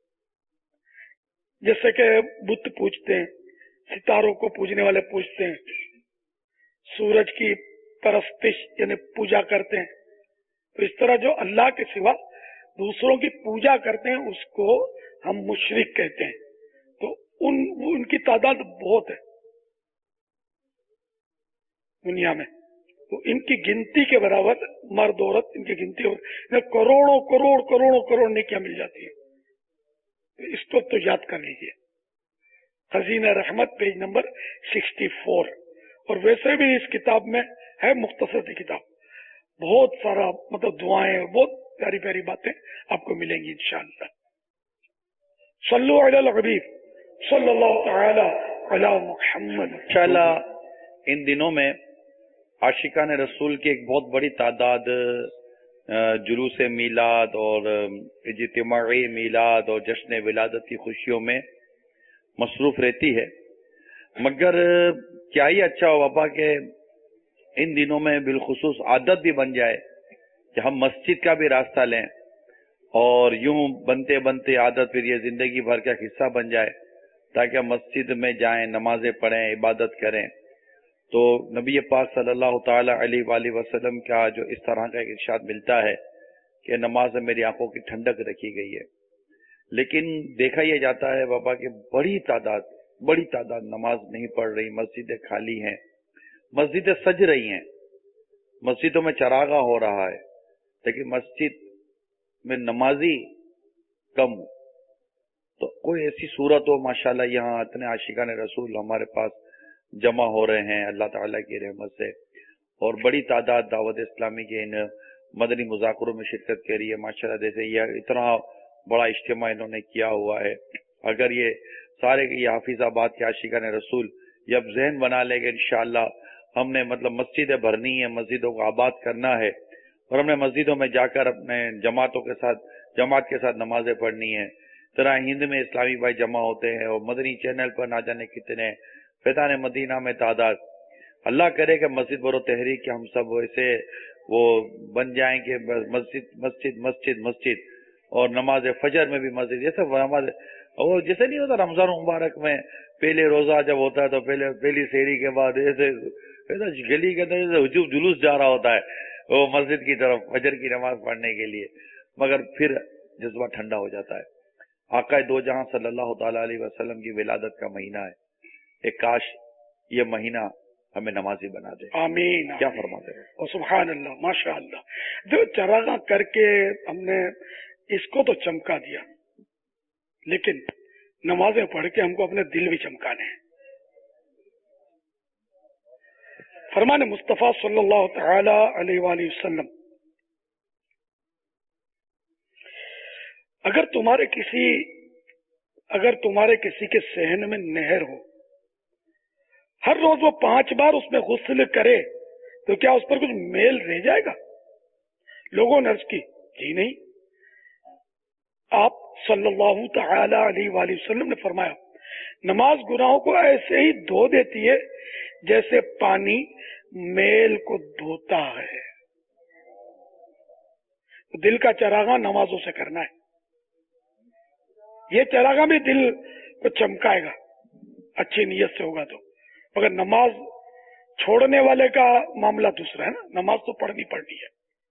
Speaker 4: جیسے کہ بت پوجتے ہیں، ستاروں کو پوجنے والے پوجتے ہیں، سورج کی پرستش یعنی پوجا کرتے ہیں. تو اس طرح جو اللہ کے سوا دوسروں کی پوجا کرتے ہیں اس کو ہم مشرک کہتے ہیں. تو ان کی تعداد بہت ہے دنیا میں. تو ان کی گنتی کے برابر مرد عورت ان کی گنتی کروڑوں کروڑ کروڑوں کروڑ نیکیاں مل جاتی ہیں. اس کو تو یاد کر لیجیے. خزینہ رحمت پیج نمبر 64. اور ویسے بھی اس کتاب میں ہے مختصر سی کتاب، بہت سارا مطلب دعائیں بہت پیاری پیاری باتیں آپ کو ملیں گی انشاءاللہ. صلو علی الحبیب صلی اللہ تعالی علی محمد.
Speaker 6: انشاءاللہ ان دنوں میں عاشقان رسول کی ایک بہت بڑی تعداد جلوس میلاد اور اجتماعی میلاد اور جشن ولادت کی خوشیوں میں مصروف رہتی ہے. مگر کیا ہی اچھا ہو بابا کہ ان دنوں میں بالخصوص عادت بھی بن جائے کہ ہم مسجد کا بھی راستہ لیں، اور یوں بنتے بنتے عادت پھر یہ زندگی بھر کا حصہ بن جائے، تاکہ ہم مسجد میں جائیں، نمازیں پڑھیں، عبادت کریں. تو نبی پاک صلی اللہ تعالی علیہ وآلہ وسلم کا جو اس طرح کا ایک ارشاد ملتا ہے کہ نماز میں میری آنکھوں کی ٹھنڈک رکھی گئی ہے. لیکن دیکھا یہ جاتا ہے بابا کہ بڑی تعداد نماز نہیں پڑھ رہی، مسجدیں خالی ہیں، مسجدیں سج رہی ہیں، مسجدوں میں چراغاں ہو رہا ہے، لیکن مسجد میں نمازی کم. تو کوئی ایسی صورت ہو ماشاءاللہ یہاں اتنے عاشقان رسول ہمارے پاس جمع ہو رہے ہیں اللہ تعالیٰ کی رحمت سے، اور بڑی تعداد دعوت اسلامی کے ان مدنی مذاکروں میں شرکت کے لیے ماشاءاللہ جیسے یہ اتنا بڑا اجتماع انہوں نے کیا ہوا ہے. اگر یہ سارے یہ حافظ آباد کے عاشقان رسول یہ اب ذہن بنا لے کہ انشاءاللہ ہم نے مطلب مسجدیں بھرنی ہیں، مسجدوں کو آباد کرنا ہے، اور ہم نے مسجدوں میں جا کر اپنے جماعت کے ساتھ نمازیں پڑھنی ہیں. طرح ہند میں اسلامی بھائی جمع ہوتے ہیں، اور مدنی چینل پر نہ جانے کتنے فیضان مدینہ میں تعداد. اللہ کرے کہ مسجد برو تحریک کہ ہم سب ایسے وہ بن جائیں کہ مسجد مسجد مسجد مسجد، اور نماز فجر میں بھی مسجد. جیسے نماز وہ جیسے نہیں ہوتا رمضان مبارک میں پہلے روزہ جب ہوتا ہے تو پہلی سحری کے بعد ایسے گلی کے اندر ہجوم جلوس جا رہا ہوتا ہے وہ مسجد کی طرف فجر کی نماز پڑھنے کے لیے، مگر پھر جذبہ ٹھنڈا ہو جاتا ہے. آقا دو جہاں صلی اللہ تعالی علیہ وسلم کی ولادت کا مہینہ ہے، ایک کاش یہ مہینہ ہمیں نمازی بنا دے.
Speaker 4: آمین.
Speaker 6: کیا فرماتے ہیں؟
Speaker 4: سبحان اللہ، ماشاء اللہ. جو چراغاں کر کے ہم نے اس کو تو چمکا دیا، لیکن نمازیں پڑھ کے ہم کو اپنے دل بھی چمکانے ہیں. فرمان مصطفیٰ صلی اللہ تعالی علیہ وآلہ وسلم، اگر تمہارے کسی کے صحن میں نہر ہو، ہر روز وہ 5 بار اس میں غسل کرے تو کیا اس پر کچھ میل رہ جائے گا؟ لوگوں نے عرض کی، جی نہیں۔ آپ صلی اللہ تعالی علیہ وآلہ وسلم نے فرمایا، نماز گناہوں کو ایسے ہی دھو دیتی ہے جیسے پانی میل کو دھوتا ہے۔ دل کا چراغاں نمازوں سے کرنا ہے، یہ چراغاں بھی دل کو چمکائے گا اچھی نیت سے ہوگا تو، مگر نماز چھوڑنے والے کا معاملہ دوسرا ہے نا، نماز تو پڑھنی ہے۔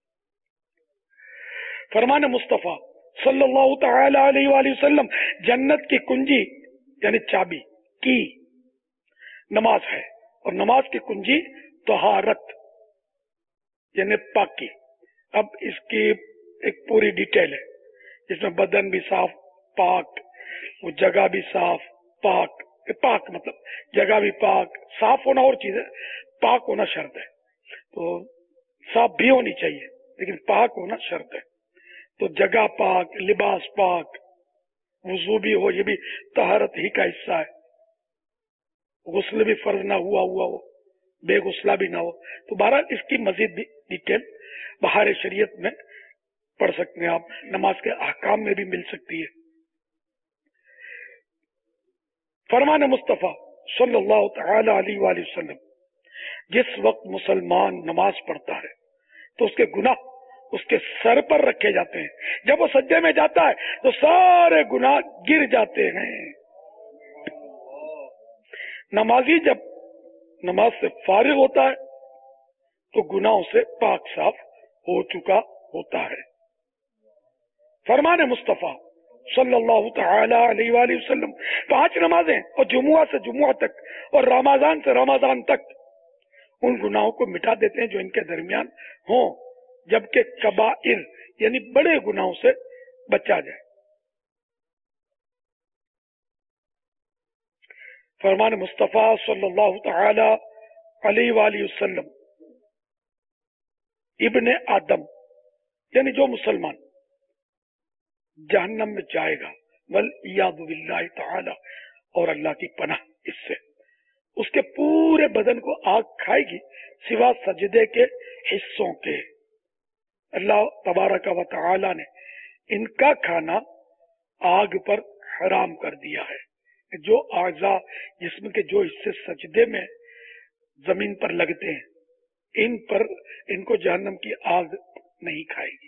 Speaker 4: فرمان مصطفیٰ صلی اللہ تعالی علیہ وآلہ وسلم، جنت کی کنجی یعنی چابی کی نماز ہے، اور نماز کی کنجی طہارت یعنی پاکی۔ اب اس کی ایک پوری ڈیٹیل ہے، جس میں بدن بھی صاف پاک، وہ جگہ بھی صاف پاک، پاک مطلب جگہ بھی پاک، صاف ہونا اور چیز ہے، پاک ہونا شرط ہے، تو صاف بھی ہونی چاہیے لیکن پاک ہونا شرط ہے۔ تو جگہ پاک، لباس پاک، وضو بھی ہو، یہ بھی طہارت ہی کا حصہ ہے، غسل بھی فرض نہ ہوا ہو، بے غسلہ بھی نہ ہو۔ تو بہرحال اس کی مزید بھی ڈیٹیل بہار شریعت میں پڑھ سکتے ہیں آپ، نماز کے احکام میں بھی مل سکتی ہے۔ فرمان مصطفیٰ صلی اللہ تعالی علیہ وآلہ وسلم، جس وقت مسلمان نماز پڑھتا ہے تو اس کے گناہ اس کے سر پر رکھے جاتے ہیں، جب وہ سجدے میں جاتا ہے تو سارے گناہ گر جاتے ہیں۔ نمازی جب نماز سے فارغ ہوتا ہے تو گناہوں سے پاک صاف ہو چکا ہوتا ہے۔ فرمان مصطفیٰ صلی اللہ تعالی علیہ وآلہ وسلم، 5 نمازیں اور جمعہ سے جمعہ تک اور رمضان سے رمضان تک ان گناہوں کو مٹا دیتے ہیں جو ان کے درمیان ہوں، جبکہ کبائر یعنی بڑے گناہوں سے بچا جائے۔ فرمان مصطفیٰ صلی اللہ تعالی علیہ وآلہ وسلم، ابن آدم یعنی جو مسلمان جہنم میں جائے گا، والعیاذ باللہ تعالی، اور اللہ کی پناہ اس سے، اس کے پورے بدن کو آگ کھائے گی سوا سجدے کے حصوں کے۔ اللہ تبارک و تعالی نے ان کا کھانا آگ پر حرام کر دیا ہے۔ جو اعضاء جسم کے جو حصے سجدے میں زمین پر لگتے ہیں، ان کو جہنم کی آگ نہیں کھائے گی۔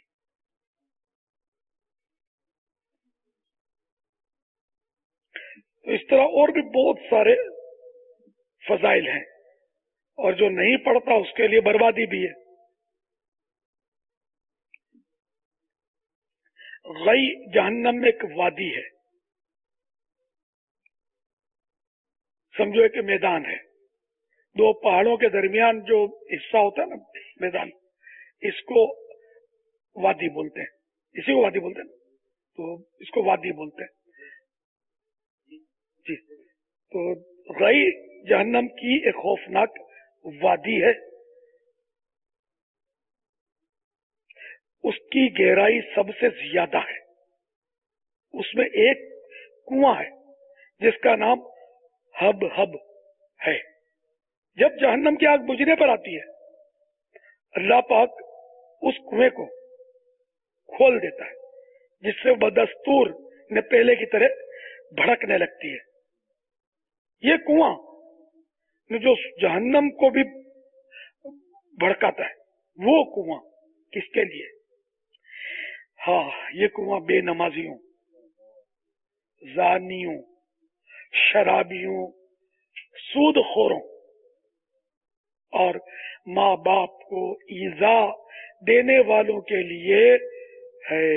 Speaker 4: تو اس طرح اور بھی بہت سارے فضائل ہیں، اور جو نہیں پڑھتا اس کے لیے بربادی بھی ہے۔ غی جہنم میں ایک وادی ہے، سمجھو ایک میدان ہے، 2 پہاڑوں کے درمیان جو حصہ ہوتا ہے نا میدان، اس کو وادی بولتے ہیں، اسی کو وادی بولتے ہیں، تو اس کو وادی بولتے ہیں جی۔ تو غی جہنم کی ایک خوفناک وادی ہے، اس کی گہرائی سب سے زیادہ ہے، اس میں ایک کنواں ہے جس کا نام ہب ہے۔ جب جہنم کی آگ بجھنے پر آتی ہے، اللہ پاک اس کنویں کو کھول دیتا ہے، جس سے بدستور نے پہلے کی طرح بھڑکنے لگتی ہے۔ یہ کنواں جو جہنم کو بھی بھڑکاتا ہے، وہ کنواں کس کے لیے؟ ہاں، یہ کنواں بے نمازیوں، زانیوں، شرابیوں، سود خوروں اور ماں باپ کو ایذا دینے والوں کے لیے ہے۔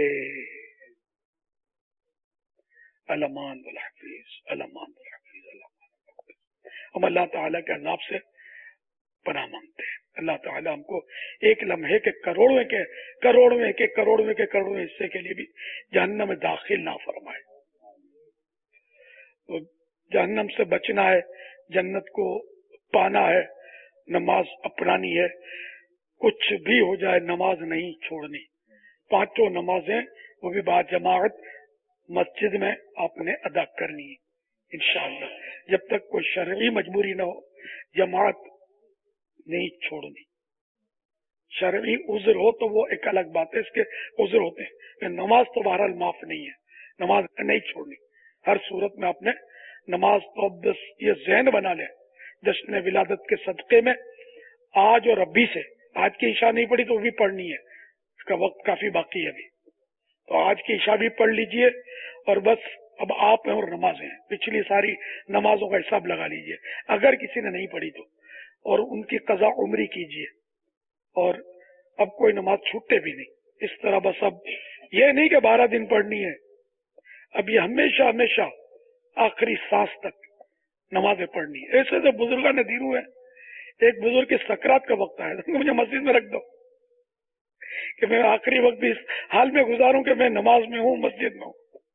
Speaker 4: الامان والحفیظ، الامان والحفیظ، الامان والحفیظ۔ ہم اللہ تعالیٰ کے عذاب سے پناہ مانگتے ہیں۔ اللہ تعالیٰ ہم کو ایک لمحے کے کروڑویں حصے کے لیے بھی جہنم میں داخل نہ فرمائے۔ تو جہنم سے بچنا ہے، جنت کو پانا ہے، نماز اپنانی ہے. کچھ بھی ہو جائے نماز نہیں چھوڑنی. 5 نمازیں وہ بھی با جماعت مسجد میں آپ نے ادا کرنی ہے انشاءاللہ. جب تک کوئی شرعی مجبوری نہ ہو جماعت نہیں چھوڑنی. شرعی عذر ہو تو وہ ایک الگ بات ہے, اس کے عذر ہوتے ہیں. نماز تو بہرحال معاف نہیں ہے, نماز نہیں چھوڑنی ہر صورت میں. آپ نے نماز تو بس یہ ذہن بنا لے جشن ولادت کے صدقے میں آج اور ابھی سے, آج کی عشاء نہیں پڑھی تو وہ بھی پڑھنی ہے, اس کا وقت کافی باقی ہے ابھی, تو آج کی عشاء بھی پڑھ لیجئے. اور بس اب آپ ہیں اور نمازیں ہیں, پچھلی ساری نمازوں کا حساب لگا لیجئے اگر کسی نے نہیں پڑھی تو, اور ان کی قضا عمری کیجئے. اور اب کوئی نماز چھوٹے بھی نہیں. اس طرح بس اب یہ نہیں کہ 12 دن پڑھنی ہے, اب یہ ہمیشہ ہمیشہ آخری سانس تک نمازیں پڑھنی ہے. ایسے تو بزرگان دین ہوئے, ایک بزرگ کی سکرات کا وقت آیا تو مجھے مسجد میں رکھ دو کہ میں آخری وقت بھی اس حال میں گزاروں کہ میں نماز میں ہوں, مسجد میں ہوں.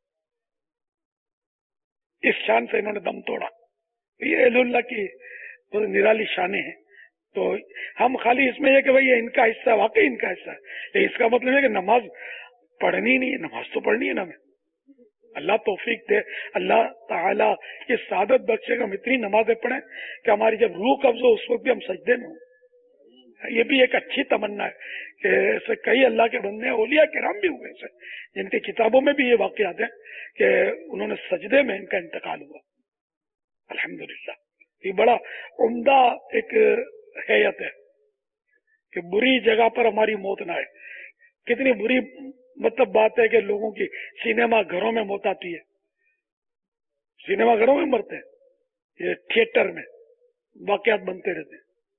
Speaker 4: اس شان سے انہوں نے دم توڑا. یہ اہل اللہ کی نرالی شانیں ہیں. تو ہم خالی اس میں یہ کہ بھائی یہ ان کا حصہ ہے, واقعی ان کا حصہ ہے, لیکن اس کا مطلب ہے کہ نماز پڑھنی نہیں ہے. نماز تو پڑھنی ہے نا. ہمیں اللہ توفیق دے, اللہ تعالیٰ یہ سعادت بخشے کہ ہم اتنی نمازیں پڑھیں کہ ہماری جب روح قبض ہو اس وقت بھی ہم سجدے میں ہوں. یہ بھی ایک اچھی تمنا ہے کہ ایسے کئی اللہ کے بندے ہیں, اولیاء کرام بھی ہوئے ایسے جن کی کتابوں میں بھی یہ واقعات ہیں کہ انہوں نے سجدے میں ان کا انتقال ہوا. الحمدللہ یہ بڑا عمدہ ایک حیت ہے کہ بری جگہ پر ہماری موت نہ آئے. کتنی بری مطلب بات ہے کہ لوگوں کی سینما گھروں میں موت آتی ہے. سینما گھروں میں مرتے ہیں, یہ تھیٹر میں واقعات بنتے رہتے ہیں.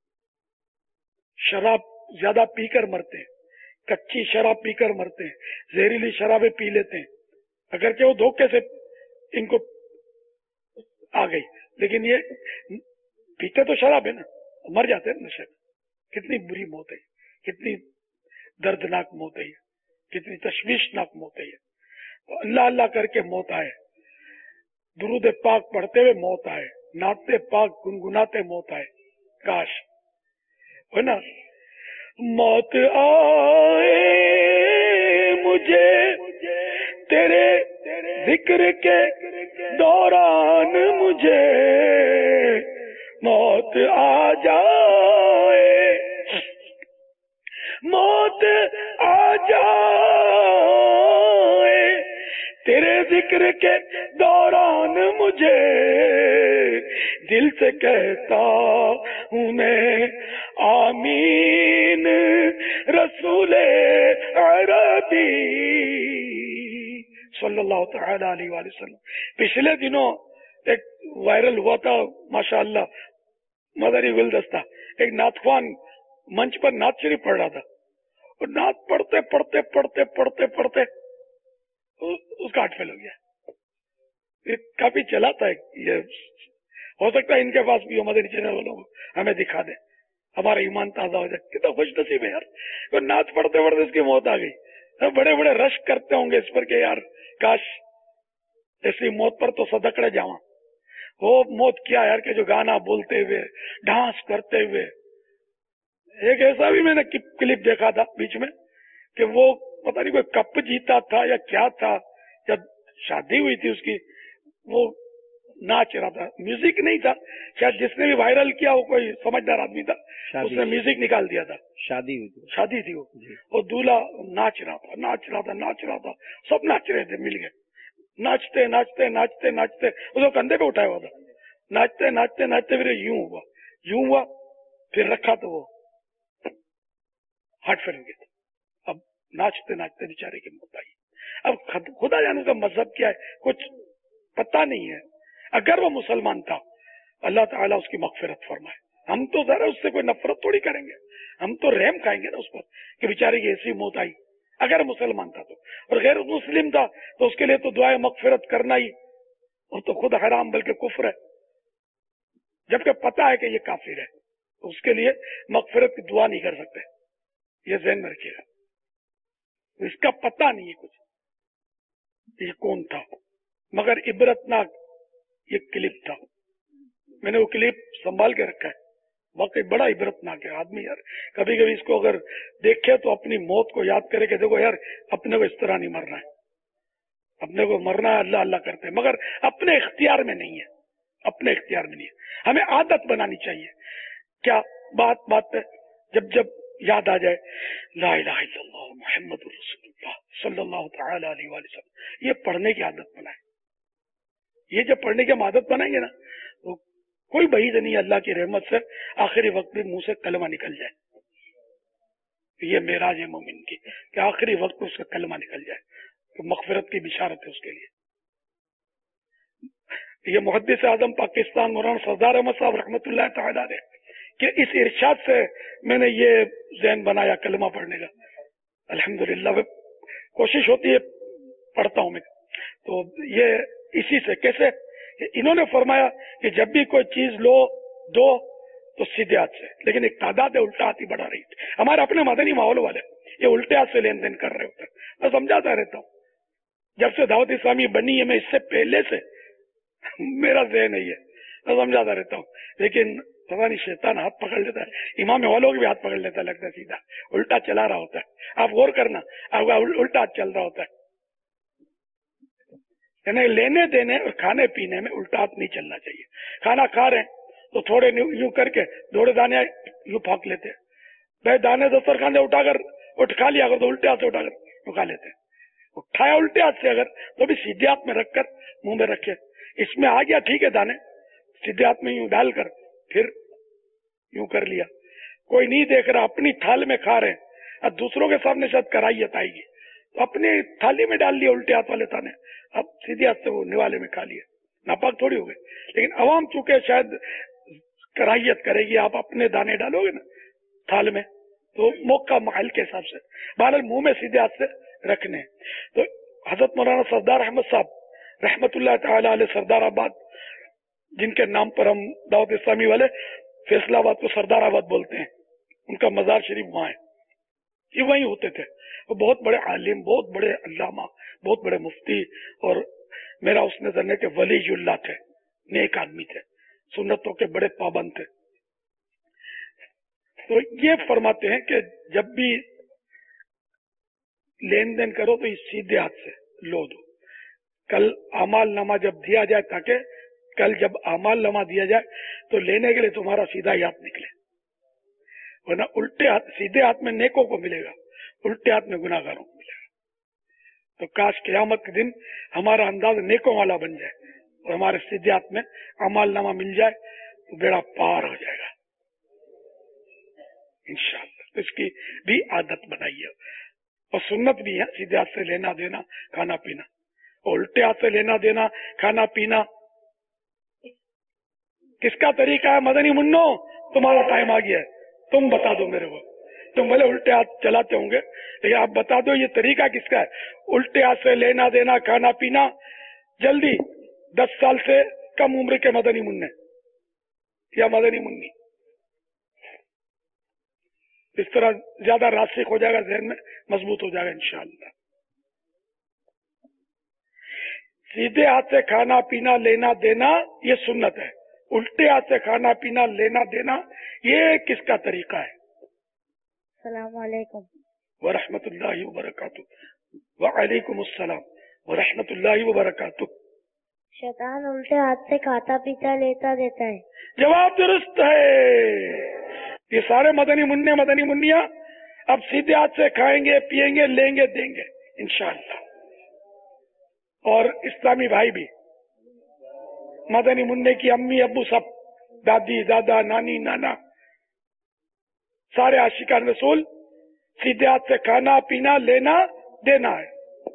Speaker 4: شراب زیادہ پی کر مرتے ہیں, کچی شراب پی کر مرتے ہیں, زہریلی شرابیں پی لیتے ہیں, اگرچہ وہ دھوکے سے ان کو آ گئی, لیکن یہ پیتے تو شراب ہے نا, مر جاتے ہیں نشے میں. کتنی بری موت ہے, کتنی دردناک موت ہے, کتنی تشویشناک موت ہے. تو اللہ اللہ کر کے موت آئے, درود پاک پڑھتے ہوئے موت آئے, نعت پاک گنگناتے موت آئے. کاش ہے نا. موت آئے مجھے تیرے ذکر کے دوران, مجھے موت آ جائے, موت آ جائے تیرے ذکر کے دوران, مجھے دل سے کہتا ہوں میں آمین رسول عربی صلی اللہ تعالی علیہ وآلہ وسلم. پچھلے دنوں ایک وائرل ہوا تھا ماشاءاللہ مدری گلدستہ, ایک نعت خوان منچ پر نعت شریف پڑھ رہا تھا, اور نعت پڑھتے پڑھتے پڑھتے پڑھتے پڑھتے اس کا ہارٹ فیل ہو گیا. یہ کافی چلا تھا, یہ ہو سکتا ہے ان کے پاس بھی مدری چینل والوں کو ہمیں دکھا دیں, ہمارا ایمان تازہ ہو جائے. کتنا خوش نصیب ہے یار, نعت پڑھتے پڑھتے اس کی موت آ گئی. بڑے بڑے رش کرتے ہوں گے اس پر کہ یار کاش ایسی موت پر تو صدقڑے جاواں. وہ موت کیا یار کہ جو گانا بولتے ہوئے ڈانس کرتے ہوئے. ایک ایسا بھی میں نے کلپ دیکھا تھا بیچ میں کہ وہ پتہ نہیں کوئی کپ جیتا تھا یا کیا تھا, یا شادی ہوئی تھی اس کی, وہ ناچ رہا تھا. میوزک نہیں تھا شاید, جس نے بھی وائرل کیا وہ کوئی سمجھدار آدمی تھا, اس نے میوزک نکال دیا تھا. شادی تھی وہ دولہا ناچ رہا تھا, ناچ رہا تھا, ناچ رہا تھا, سب ناچ رہے تھے مل گئے, ناچتے ناچتے ناچتے ناچتے, اس کو کندھے پہ اٹھایا ہوا تھا, ناچتے ناچتے ناچتے پھر یوں ہوا پھر رکھا تو وہ ہارٹ فیل ہو گیا تھا. اب ناچتے ناچتے بیچارے کی موت آئی. اب خدا جانے کا مذہب کیا ہے کچھ پتہ نہیں ہے. اگر وہ مسلمان تھا اللہ تعالیٰ اس کی مغفرت فرمائے. ہم تو ذرا اس سے کوئی نفرت تھوڑی کریں گے, ہم تو رحم کھائیں گے نا اس پر کہ بیچارے کی ایسی موت آئی. اگر مسلمان تھا تو, اور غیر مسلم تھا تو اس کے لیے تو دعائے مغفرت کرنا ہی, وہ تو خود حرام بلکہ کفر ہے. جبکہ پتا ہے کہ یہ کافر ہے تو اس کے لیے مغفرت کی دعا نہیں کر سکتے, یہ ذہن میں رکھیے گا. اس کا پتہ نہیں ہے کچھ یہ کون تھا, مگر عبرتناک یہ کلپ تھا. میں نے وہ کلپ سنبھال کے رکھا ہے, वाकई बड़ा इबरतनाक है। आदमी यार कभी कभी इसको अगर देखे तो अपनी मौत को याद करे कि देखो यार अपने को इस तरह नहीं मरना है, अपने को मरना है अल्लाह अल्लाह करते हैं, मगर अपने इख्तियार में नहीं है, अपने इख्तियार में नहीं है। हमें आदत बनानी चाहिए। क्या बात बात पे जब जब याद आ जाए ला इलाहा इल्लल्लाह मुहम्मदुर रसूलुल्लाह सल्लल्लाहु तआला अलैहि वसल्लम, ये पढ़ने की आदत बनाए। ये जब पढ़ने की हम आदत बनाएंगे ना तो कोई बहीद नहीं अल्लाह की रहमत से आखिरी वक्त में मुंह से कलमा निकल जाए। ये मेराज है मोमिन की कि आखिरी वक्त में उसका कलमा निकल जाए, तो मगफिरत की बिशारत है उसके लिए। ये मुहद्दिस आजम पाकिस्तान मौलाना सरदार अहमद साहब रहमतुल्लाह तआला अलैह कि इस इरशाद से मैंने ये ज़हन बनाया कलमा पढ़ने का। अल्हम्दुलिल्लाह कोशिश होती है, पढ़ता हूं मैं। तो ये इसी से कैसे इन्होंने फरमाया कि जब भी कोई चीज लो दो तो सीधे हाथ से, लेकिन एक तादाद है उल्टा हाथ ही बढ़ा रही थी। हमारे अपने मदनी माहौल वाले ये उल्टे हाथ से लेन देन कर रहे होते हैं। मैं समझाता रहता हूँ, जब से दावत इस्लामी बनी है, मैं इससे पहले से मेरा ज़हन है ये, मैं समझाता रहता हूँ, लेकिन पता नहीं शैतान हाथ पकड़ लेता है। इमाम वालों के भी हाथ पकड़ लेता है, लगता है सीधा उल्टा चला रहा होता है। आप गौर करना, आपका उल्टा हाथ चल रहा होता है। यानी लेने देने और खाने पीने में उल्टा हाथ नहीं चलना चाहिए। खाना खा रहे हैं तो थोड़े यूं करके थोड़े दाने यूं फाँक लेते हैं, भाई दाने दस्तरखान से उठाकर उठ खा लिया अगर तो उल्टे हाथ से उठाकर खा लेते हैं। उठाया उल्टे हाथ से अगर तो भी सीधे हाथ में रखकर मुंह में रखे। इसमें आ गया ठीक है दाने, सीधे हाथ में यूं डालकर फिर यूं कर लिया। कोई नहीं देख रहा, अपनी थाल में खा रहे हैं, अब दूसरों के सामने शायद कराहियत आएगी तो अपनी थाली में डाल लिया उल्टे हाथ वाले दाने, अब सीधे हाथ से वो निवाले में खा लिए, नापाक थोड़ी हो गए। लेकिन अवाम चूंकि शायद कराहियत करेगी, आप अपने दाने डालोगे ना थाल में तो मौका महल के हिसाब से बहरहाल मुंह में सीधे हाथ से रखने। तो हजरत मौलाना सरदार अहमद साहब रहमतुल्लाह तआला अलैह सरदाराबाद, जिनके नाम पर हम दावत इस्लामी वाले फैसलाबाद को सरदाराबाद बोलते हैं, उनका मजार शरीफ वहां है, ये वहीं होते थे। वो बहुत बड़े आलिम, बहुत बड़े अल्लामा, बहुत बड़े मुफ्ती और मेरा उस नजर में के वलीजुल्लाह थे, नेक आदमी थे, सुन्नतों के बड़े पाबंद थे। तो ये फरमाते हैं कि जब भी लेन देन करो तो इस सीधे हाथ से लो दो। कल अमाल नामा जब दिया जाए, ताकि कल जब अमाल नामा दिया जाए तो लेने के लिए तुम्हारा सीधा ही हाथ निकले, वरना उल्टे हाथ, सीधे हाथ में नेकों को मिलेगा, उल्टे हाथ में गुनाहगारों को मिलेगा। तो काश क़यामत के दिन हमारा अंदाज नेकों वाला बन जाए और हमारे सीधे हाथ में अमाल नामा मिल जाए तो बेड़ा पार हो जाएगा इंशाअल्लाह। तो इसकी भी आदत बनाइए। और सुन्नत भी है सीधे हाथ से लेना देना खाना पीना, और उल्टे हाथ से लेना देना खाना पीना किसका तरीका है? मदनी मुन्नो, तुम्हारा टाइम आ गया है, तुम बता दो मेरे को। तुम भले उल्टे हाथ चलाते होंगे लेकिन आप बता दो ये तरीका किसका है? उल्टे हाथ से लेना देना खाना पीना। जल्दी 10 साल से कम उम्र के मदनी मुन्ने या मदनी मुन्नी, इस तरह ज्यादा रासिक हो जाएगा, जहन में मजबूत हो जाएगा इंशाअल्लाह। सीधे हाथ से खाना पीना लेना देना ये सुन्नत है। उल्टे हाथ से खाना पीना लेना देना ये किसका तरीका है?
Speaker 9: अस्सलाम वालेकुम
Speaker 4: व रहमतुल्लाहि व बरकातुहू। व अलैकुम अस्सलाम व रहमतुल्लाहि व बरकातुहू।
Speaker 9: शैतान उल्टे हाथ से खाता पीता लेता देता है।
Speaker 4: जवाब दुरुस्त है। ये सारे मदनी मुन्ने मदनी मुन्निया अब सीधे हाथ से खाएंगे पिएंगे लेंगे देंगे इंशाअल्लाह। और इस्लामी भाई भी, मदनी मुन्ने की अम्मी अब्बू सब, दादी दादा नानी नाना, सारे आशिकान रसूल सीधे हाथ से खाना पीना लेना देना है।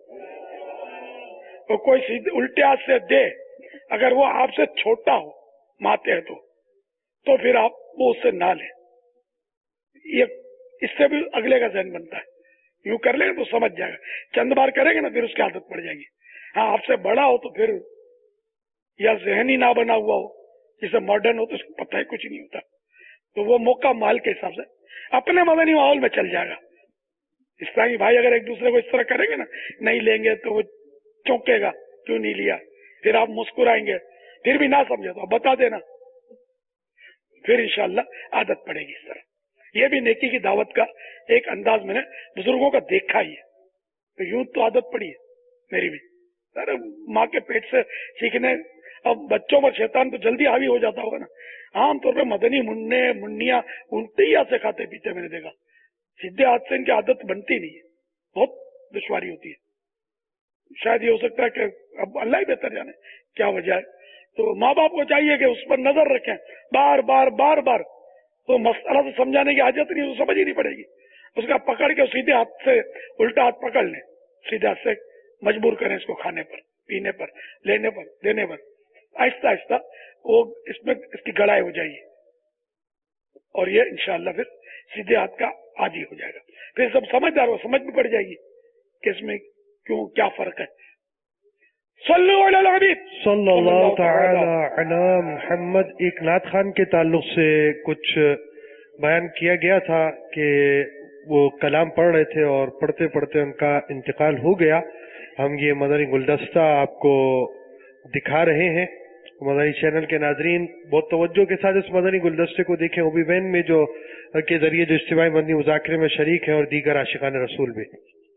Speaker 4: और कोई सीधे उल्टे हाथ से दे, अगर वो आपसे छोटा हो माते है तो फिर आप वो उससे ना ले। ये इससे भी अगले का जहन बनता है। यूं कर लेंगे तो समझ जाएगा, चंद बार करेंगे ना फिर उसकी आदत पड़ जाएगी। हाँ, आपसे बड़ा हो तो फिर, या जहनी ना बना हुआ हो, जिसे मॉडर्न हो तो उसको पता ही कुछ नहीं होता, तो वो मौका माल के हिसाब से अपने मदनी माहौल में चल जाएगा। इस्लामी भाई अगर एक दूसरे को इस तरह करेंगे ना, नहीं लेंगे तो वो चौंकेगा, क्यों नहीं लिया, फिर आप मुस्कुराएंगे, फिर भी ना समझे तो बता देना, پھر انشاءاللہ عادت پڑے گی اس طرح. یہ بھی نیکی کی دعوت کا ایک انداز میں نے بزرگوں کا دیکھا ہی ہے. تو یوں تو عادت پڑی ہے میری بھی. ارے ماں کے پیٹ سے سیکھنے. اب بچوں پر شیطان تو جلدی حاوی ہو جاتا ہوگا نا. عام طور پہ مدنی منع منیا الٹے ہی ہاتھ سے کھاتے پیتے میں نے دیکھا. سیدھے ہاتھ سے ان کی عادت بنتی نہیں ہے, بہت دشواری ہوتی ہے. شاید یہ ہو سکتا ہے کہ اب اللہ ہی بہتر جانے کیا وجہ ہے. تو ماں باپ کو چاہیے کہ اس پر نظر رکھیں بار بار بار بار. تو مسئلہ تو سمجھانے کی حاجت نہیں, تو سمجھ ہی نہیں پڑے گی. اس کا پکڑ کے سیدھے ہاتھ سے الٹا ہاتھ پکڑ لیں, سیدھے ہاتھ سے مجبور کریں اس کو کھانے پر, پینے پر, لینے پر, دینے پر. آہستہ آہستہ وہ اس میں اس کی گڑائی ہو جائے گی اور یہ انشاءاللہ پھر سیدھے ہاتھ کا عادی ہو جائے گا. پھر سب سمجھدار ہو, سمجھ میں پڑ جائے گی کہ اس میں کیوں کیا فرق ہے. صلو علی الحبیب
Speaker 2: صلی اللہ تعالی علی محمد. ایک نعت خان کے تعلق سے کچھ بیان کیا گیا تھا کہ وہ کلام پڑھ رہے تھے اور پڑھتے پڑھتے ان کا انتقال ہو گیا. ہم یہ مدنی گلدستہ آپ کو دکھا رہے ہیں. مدنی چینل کے ناظرین بہت توجہ کے ساتھ اس مدنی گلدستے کو دیکھیں. اوبی بین میں جو کے ذریعے جو اجتماعی مدنی مذاکرے میں شریک ہیں اور دیگر عاشقان رسول بھی.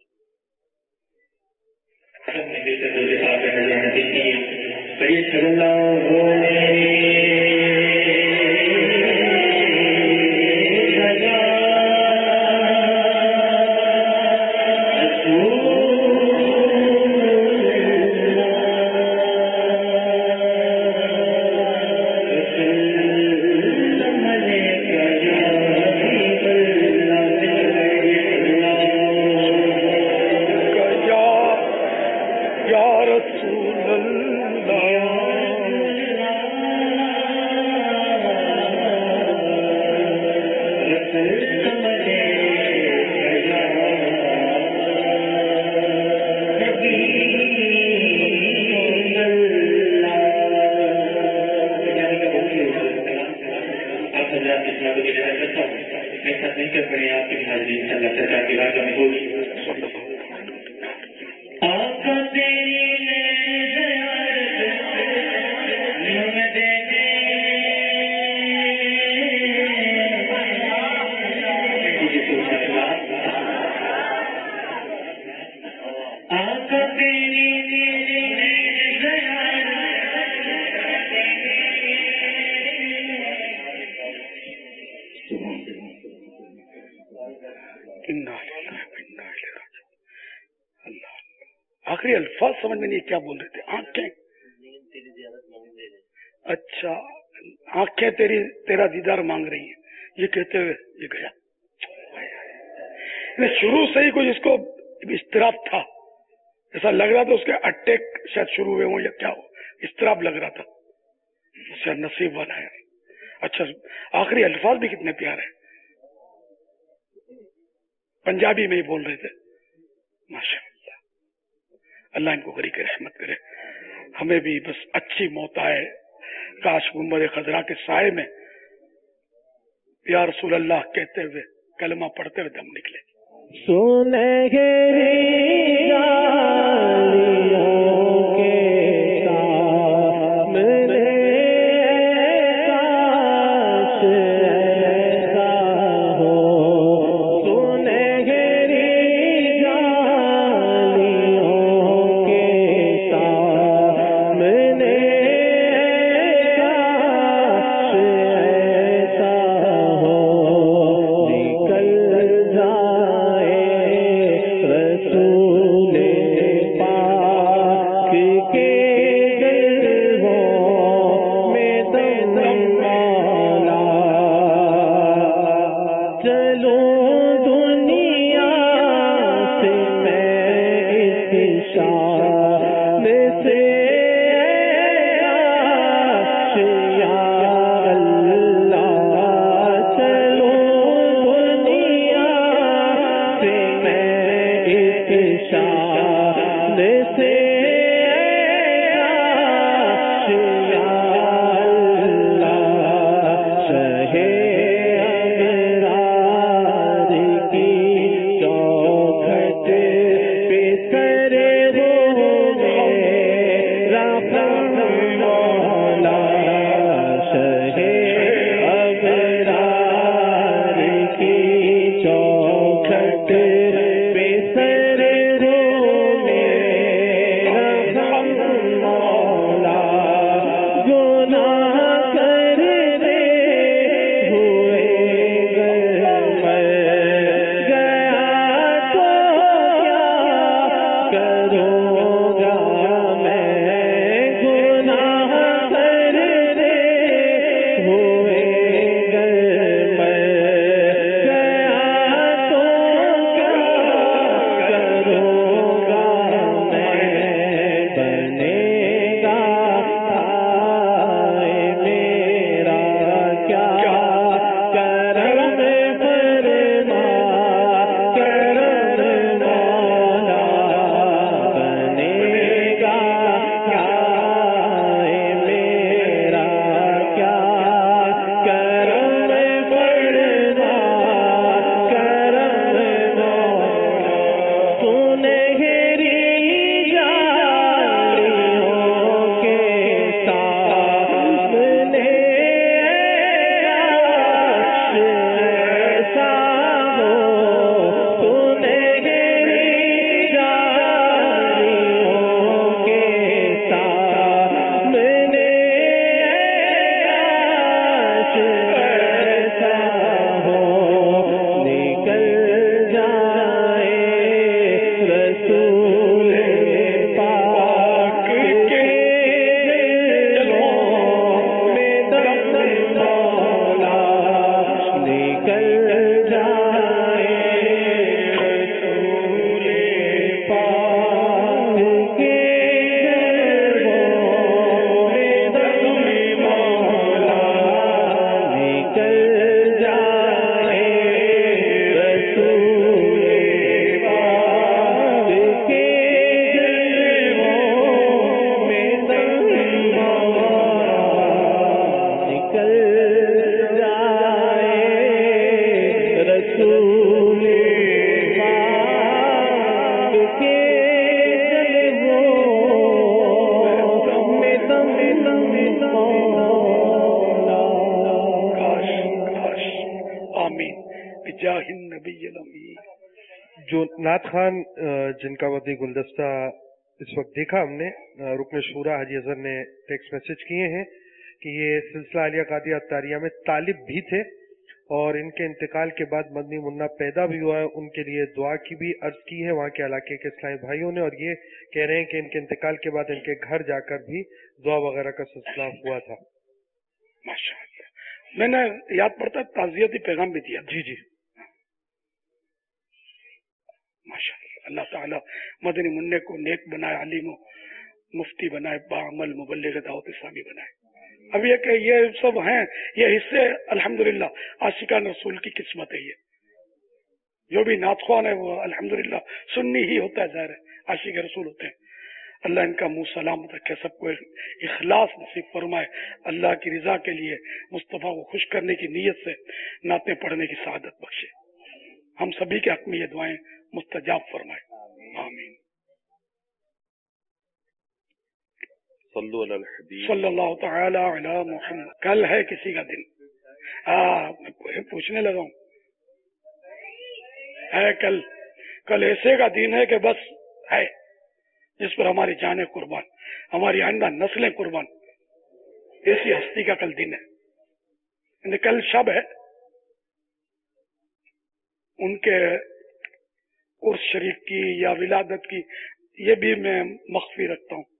Speaker 4: آخری الفاظ سمجھ میں نہیں کیا بول رہے تھے. آنکھیں, اچھا آنکھیں تیرا دیدار مانگ رہی ہیں, یہ کہتے ہوئے یہ گیا. شروع سے ہی کوئی اس کو اضطراب تھا, ایسا لگ رہا تھا اس کے اٹیک شاید شروع ہوئے ہوں یا کیا ہو, اضطراب لگ رہا تھا. شاید نصیب والا ہے. اچھا آخری الفاظ بھی کتنے پیارے, پنجابی میں ہی بول رہے تھے. ماشاء اللہ, اللہ ان کو غریق رحمت کرے. ہمیں بھی بس اچھی موت آئے. کاش گنبد خضرا کے سائے میں یا رسول اللہ کہتے ہوئے کلمہ پڑھتے ہوئے دم نکلے.
Speaker 1: رسول चल जाए रसूल पाक के चले वो में मौला।
Speaker 4: काश काश आमीन बिजाहिन नबील अमीन।
Speaker 2: जो नाथ खान जिनका मदनी गुलदस्ता इस वक्त देखा हमने, रुकन शूरा हाजी अजहर ने टेक्स्ट मैसेज किए हैं कि ये सिलसिला आलिया कादिया अत्तारिया में तालिब भी थे और इनके इंतकाल के बाद मदनी मुन्ना पैदा भी हुआ है। उनके लिए दुआ की भी अर्ज की है वहाँ के इलाके के इस्लामी भाइयों ने, और ये कह रहे हैं कि इनके इंतकाल के बाद इनके घर जाकर भी दुआ वगैरह का सिलसिला हुआ था।
Speaker 4: माशाअल्लाह, मैंने याद पड़ता ताज़ियती पैगाम भी दिया।
Speaker 2: जी जी
Speaker 4: माशाअल्लाह, अल्लाह ताला मदनी मुन्ने को नेक बनाए, अलीम मुफ्ती बनाए, बाअमल मुबल्लिग दावत इस्लामी बनाए। अब ये सब हैं, ये हिस्से अल्हम्दुलिल्लाह आशिकान रसूल की किस्मत है। ये जो भी नातख्वान है वो अल्हम्दुलिल्लाह सुन्नी ही होता है, ज़ाहिर है आशिक रसूल होते हैं। अल्लाह इनका मुंह सलामत रखे, सबको इखलास नसीब फरमाए, अल्लाह की रजा के लिए मुस्तफ़ा को खुश करने की नीयत से नातें पढ़ने की सआदत बख्शे। हम सभी के हक में ये दुआएं मुस्तजाब फरमाए, आमीन। सल्लल्लाहु तआला अला मुहम्मद। कल है किसी का दिन, मैं पूछने लगा हूँ, है कल ऐसे का दिन है कि बस है, जिस पर हमारी जानें कुर्बान, हमारी आइंदा नस्लें कुर्बान, ऐसी हस्ती का कल दिन है। कल शब है, उनके उर्स शरीफ की या विलादत की ये भी मैं मख्फी रखता हूँ,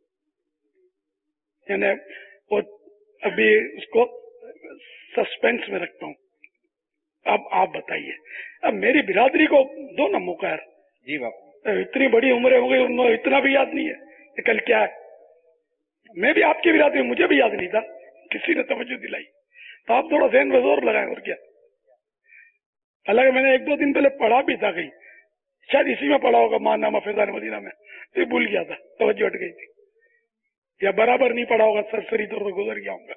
Speaker 4: यानी वो अभी उसको सस्पेंस में रखता हूँ। अब आप बताइए, अब मेरी बिरादरी को दो ना मौका यार।
Speaker 6: जी बाप,
Speaker 4: इतनी बड़ी उम्र हो गई, उन्हें इतना भी याद नहीं है कि कल क्या है। मैं भी आपकी बिरादरी, मुझे भी याद नहीं था, किसी ने तवज्जो दिलाई, तो आप थोड़ा ज़हन में जोर लगाए और क्या। हालांकि मैंने एक दो दिन पहले पढ़ा भी था, कहीं शायद इसी में पढ़ा होगा, माननामा फैजान मदीना में, तो भूल गया था, तवज्जो हट गई थी, या बराबर नहीं पढ़ा होगा, सरसरी तौर पर गुजर गया होगा।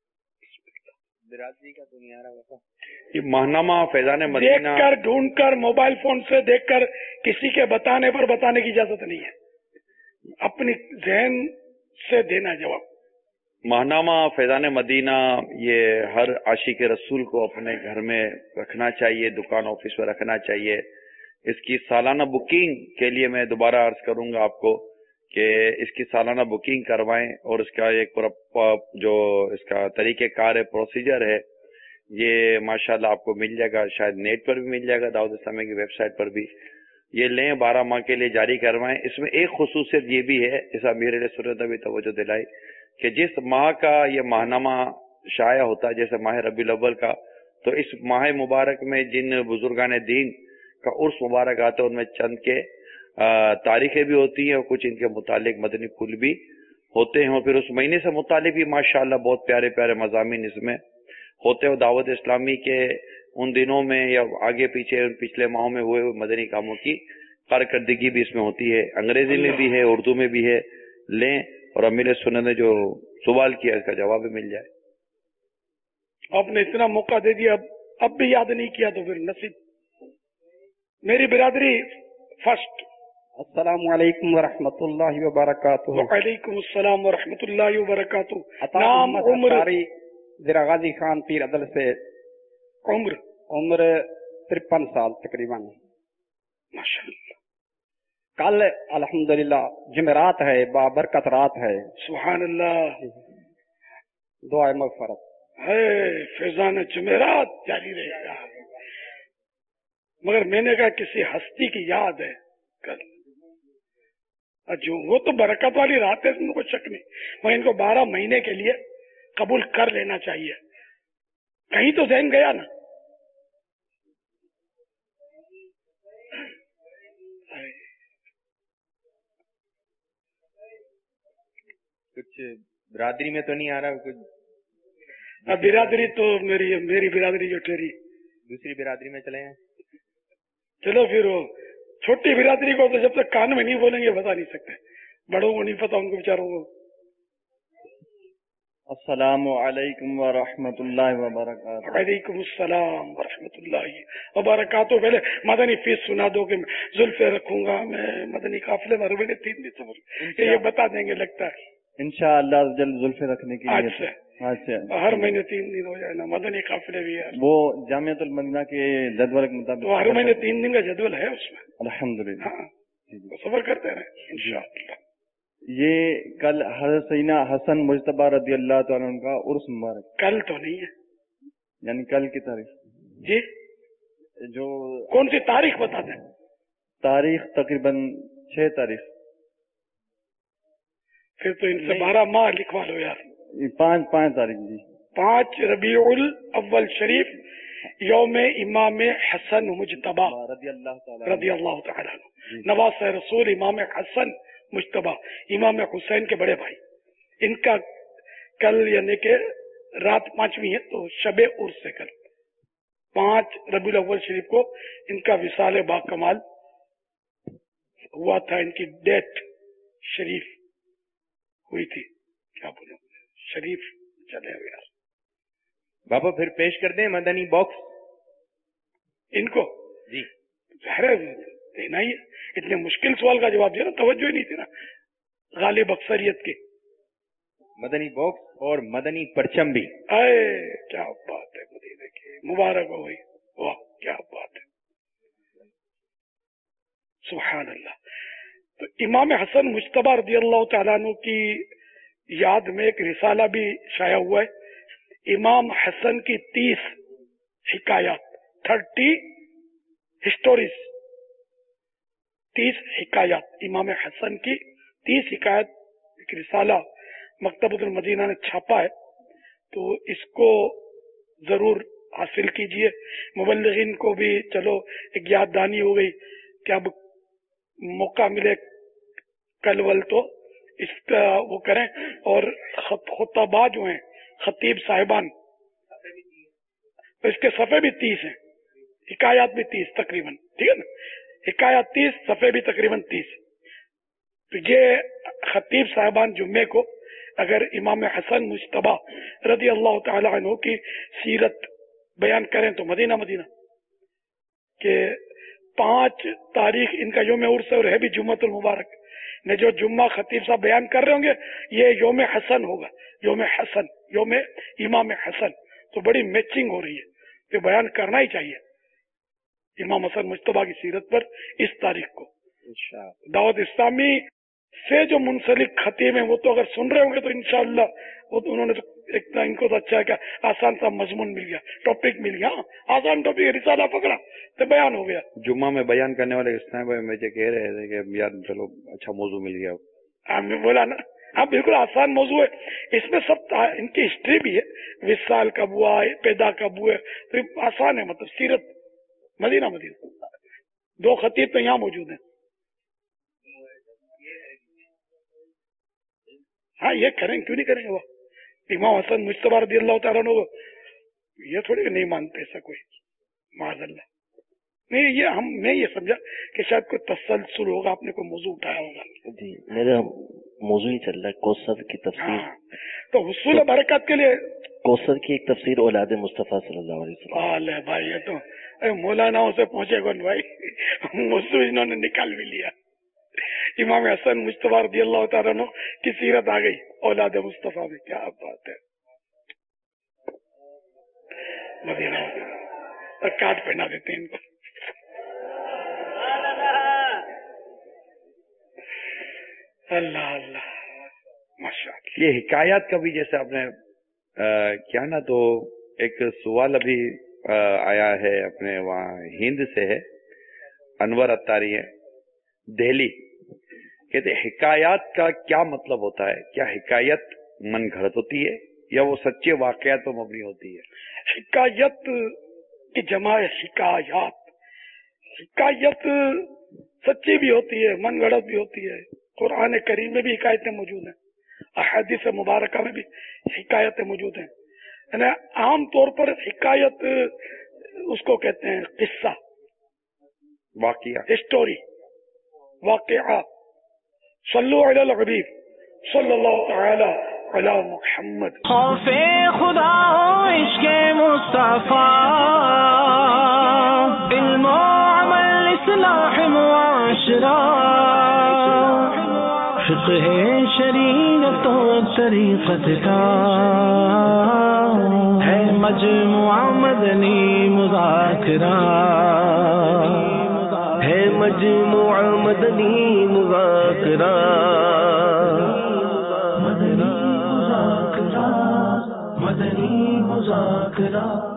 Speaker 6: बिरादरी का दुनिया रहा, ये माहनामा फैजान मदीना
Speaker 4: देखकर, ढूंढकर, मोबाइल फोन से देखकर, किसी के बताने पर बताने की इजाजत नहीं है, अपनी जहन से देना जवाब।
Speaker 6: माहनामा फैजान मदीना ये हर आशिक रसूल को अपने घर में रखना चाहिए, दुकान ऑफिस में रखना चाहिए। इसकी सालाना बुकिंग के लिए मैं दोबारा अर्ज करूंगा आपको कि इसकी सालाना बुकिंग करवाएं, और इसका एक जो इसका तरीक़ेकार है, प्रोसीजर है, ये माशाल्लाह आपको मिल जाएगा, शायद नेट पर भी मिल जाएगा, दाऊद इस्लामी की वेबसाइट पर भी। ये लें, 12 माह के लिए जारी करवाएं। इसमें एक खुसूसियत ये भी है, इस अमीर सुन्नत ने भी तवज्जो दिलाई कि जिस माह का ये माहनामा शाया होता है, जैसे माह रबीउल अव्वल का, तो इस माह मुबारक में जिन बुजुर्गान दीन का उर्स मुबारक आता है, उनमें चंद के तारीखें भी होती हैं और कुछ इनके मुतालिक मदनी फूल भी होते हैं, और फिर उस महीने से मुतालिक भी माशाअल्लाह बहुत प्यारे प्यारे मज़ामीन इसमें होते हैं। दावत इस्लामी के उन दिनों में या आगे पीछे पिछले माहों में हुए मदनी कामों की कारकर्दगी भी इसमें होती है, अंग्रेजी में भी है, उर्दू में भी है। लें, और अमीर सुन्नत ने जो सवाल किया इसका जवाब भी मिल जाए।
Speaker 4: आपने इतना मौका दे दिया, अब भी याद नहीं किया तो फिर नसीब। मेरी बिरादरी फर्स्ट,
Speaker 10: अस्सलामु अलैकुम व रहमतुल्लाहि व बरकातुहू।
Speaker 4: वालेकुम अस्सलाम व रहमतुल्लाहि व बरकातुहू।
Speaker 10: नाम उम्र ज़रा गाजी खान पीर अदल से।
Speaker 4: उम्र
Speaker 10: 53 साल तकरीबन।
Speaker 4: माशाअल्लाह।
Speaker 10: कल अल्हम्दुलिल्लाह जुमेरात है, बाबरकत रात है।
Speaker 4: सुभान अल्लाह।
Speaker 10: दुआ मग़फ़िरत
Speaker 4: है, फैज़ान जुमेरात जारी रहेगा। मगर मैंने कहा किसी हस्ती की याद है कल, जो वो तो बरकत वाली रात है, इसमें कोई शक नहीं, मगर इनको 12 महीने के लिए कबूल कर लेना चाहिए। कहीं तो ज़हन गया ना।
Speaker 6: कुछ बिरादरी में तो नहीं आ रहा कुछ?
Speaker 4: अब बिरादरी तो मेरी बिरादरी जो ठहरी,
Speaker 6: दूसरी बिरादरी में चले हैं।
Speaker 4: चलो फिर वो छोटी बिरादरी को तो जब तक कान में नहीं बोलेंगे बता नहीं सकते, बड़ों को नहीं पता, उनको बेचारों को।
Speaker 10: السلام علیکم ورحمۃ اللہ وبرکاتہ.
Speaker 4: وعلیکم السلام ورحمۃ اللہ وبرکاتہ. پہلے مدنی فیس سنا دو کہ زلفے رکھوں گا میں مدنی قافلے میں. روبے 3 دن سے یہ بتا دیں گے لگتا ہے
Speaker 10: انشاءاللہ جلد زلفے رکھنے کی
Speaker 4: آج سے ہر مہینے 3 دن ہو جائے نا مدنی قافلے بھی ہے.
Speaker 10: وہ جامعۃ المدینہ کے جدول کے مطابق
Speaker 4: تو ہر مہینے 3 دن کا جدول ہے اس میں.
Speaker 10: الحمدللہ.
Speaker 4: ہاں سفر کرتے رہے انشاءاللہ.
Speaker 10: یہ کل حضرت سیدنا حسن مجتبی رضی اللہ تعالیٰ عنہ کا عرس مبارک.
Speaker 4: کل تو نہیں ہے
Speaker 10: یعنی کل کی تاریخ
Speaker 4: جی
Speaker 10: جو
Speaker 4: کون سی تاریخ بتا دیں.
Speaker 10: تاریخ تقریباً 6 تاریخ.
Speaker 4: پھر تو ان سے 12 ماہ لکھوا لو یار.
Speaker 10: 5 تاریخ جی.
Speaker 4: 5 ربیع الاول شریف یوم امام حسن مجتبی رضی اللہ تعالیٰ عنہ. نواز رسول امام حسن مجتبی امام حسین کے بڑے بھائی. ان کا کل یعنی کہ رات 5ویں ہے تو شب عرس سے کل 5 ربیع الاول شریف کو ان کا وصال با کمال ہوا تھا. ان کی ڈیتھ شریف ہوئی تھی. کیا بولوں شریف چلے ہوئے یار.
Speaker 11: بابا پھر پیش کر دیں مدنی باکس
Speaker 4: ان کو
Speaker 11: جی.
Speaker 4: ظاہر دینا ہی ہے. اتنے مشکل سوال کا جواب دیا نا توجہ ہی نہیں تھی نا غالب اکثریت کی.
Speaker 11: مدنی باکس اور مدنی پرچم بھی.
Speaker 4: اے کیا بات ہے مدینے کی. مبارک ہو گئی. واہ کیا بات ہے. سبحان اللہ. تو امام حسن مجتبی رضی اللہ تعالیٰ عنہ کی یاد میں ایک رسالہ بھی شائع ہوا ہے. امام حسن کی 30 حکایات 30 ہسٹوریز 30 حکایات امام حسن کی 30 حکایت ایک رسالہ مکتبۃ المدینہ نے چھاپا ہے. تو اس کو ضرور حاصل کیجئے. مبلغین کو بھی چلو ایک یاد دانی ہو گئی کہ اب موقع ملے کل ول تو اس کا وہ کریں. اور خطباء جو ہیں خطیب صاحبان تو اس کے صفحے بھی 30 ہیں. حکایات بھی 30 تقریباً. ٹھیک ہے نا. حکایات 30 صفحے بھی تقریباً 30. تو یہ خطیب صاحبان جمعے کو اگر امام حسن مجتبی رضی اللہ تعالی عنہ کی سیرت بیان کریں تو مدینہ کہ 5 تاریخ ان کا یوم عرس اور ہے بھی جمعۃ المبارک نے جو جمعہ خطیب صاحب بیان کر رہے ہوں گے یہ یوم حسن ہوگا. یوم حسن یوم امام حسن. تو بڑی میچنگ ہو رہی ہے. یہ بیان کرنا ہی چاہیے امام حسن مجتبی کی سیرت پر اس تاریخ کو. دعوت اسلامی سے جو منسلک خطیب ہیں وہ تو اگر سن رہے ہوں گے تو انشاءاللہ وہ تو انہوں نے ان کو تو اچھا ہے کہ آسان سا مضمون مل گیا ٹاپک مل گیا. آسان ٹاپک رسالہ پکڑا تو بیان ہو گیا.
Speaker 6: جمعہ میں بیان کرنے والے اسلام بھائی مجھے کہہ رہے تھے کہ یار چلو اچھا موضوع مل گیا.
Speaker 4: ہم نے بولا نا ہاں بالکل آسان موضوع ہے. اس میں سب ان کی ہسٹری بھی ہے. وصال کب ہوا پیدا کب ہوئے تو آسان ہے. مطلب سیرت مدینہ 2 خطیب تو یہاں موجود ہیں. ہاں یہ کریں کیوں نہیں کریں گے. وہ امام حسن مجتبی رضی اللہ تعالیٰ عنہ یہ تھوڑی نہیں مانتے ایسا کوئی معاذ اللہ. نہیں یہ میں یہ سمجھا کہ شاید کوئی تسلسل ہوگا آپ نے کوئی موضوع اٹھایا ہوگا.
Speaker 12: جی میرا موضوع ہی چل رہا ہے کوثر کی تفسیر.
Speaker 4: تو حصول برکات کے لیے
Speaker 12: کوثر کی ایک تفسیر اولاد مصطفیٰ صلی اللہ علیہ وسلم.
Speaker 4: بھائی یہ تو مولاناؤں سے پہنچے گا بھائی. موضوع انہوں نے نکال بھی لیا. امام حسن مجتبی رضی اللہ تعالیٰ عنہ کی سیرت آ گئی اولاد مصطفیٰ میں. کیا بات ہے. مدینہ کارڈ پہنا دیتے ہیں ان کو. اللہ اللہ ماشاء اللہ.
Speaker 6: یہ حکایات کا بھی جیسے آپ نے کیا نا تو ایک سوال ابھی آیا ہے اپنے وہاں ہند سے ہے انور اتاری ہے دہلی. کہتے حکایات کا کیا مطلب ہوتا ہے. کیا حکایت من گھڑت ہوتی ہے یا وہ سچے واقعات پر مبنی ہوتی ہے.
Speaker 4: حکایت کی جمع حکایات. حکایت سچی بھی ہوتی ہے من گھڑت بھی ہوتی ہے. قرآن کریم میں بھی حکایتیں موجود ہیں. احادیث مبارکہ میں بھی حکایتیں موجود ہیں. یعنی عام طور پر حکایت اس کو کہتے ہیں قصہ
Speaker 6: واقعہ
Speaker 4: اسٹوری واقعہ. صلو علی الحبیب صلی اللہ تعالی علی محمد.
Speaker 13: خوف خدا ہو عشق مصطفیٰ، علم و عمل اصلاح معاشرہ، فقہ شریعت و طریقت کا ہے مجموعہ مدنی مذاکرہ، ہے مجموعہ مدنی مذاکرہ، مدنی مذاکرہ، مدنی مذاکرہ.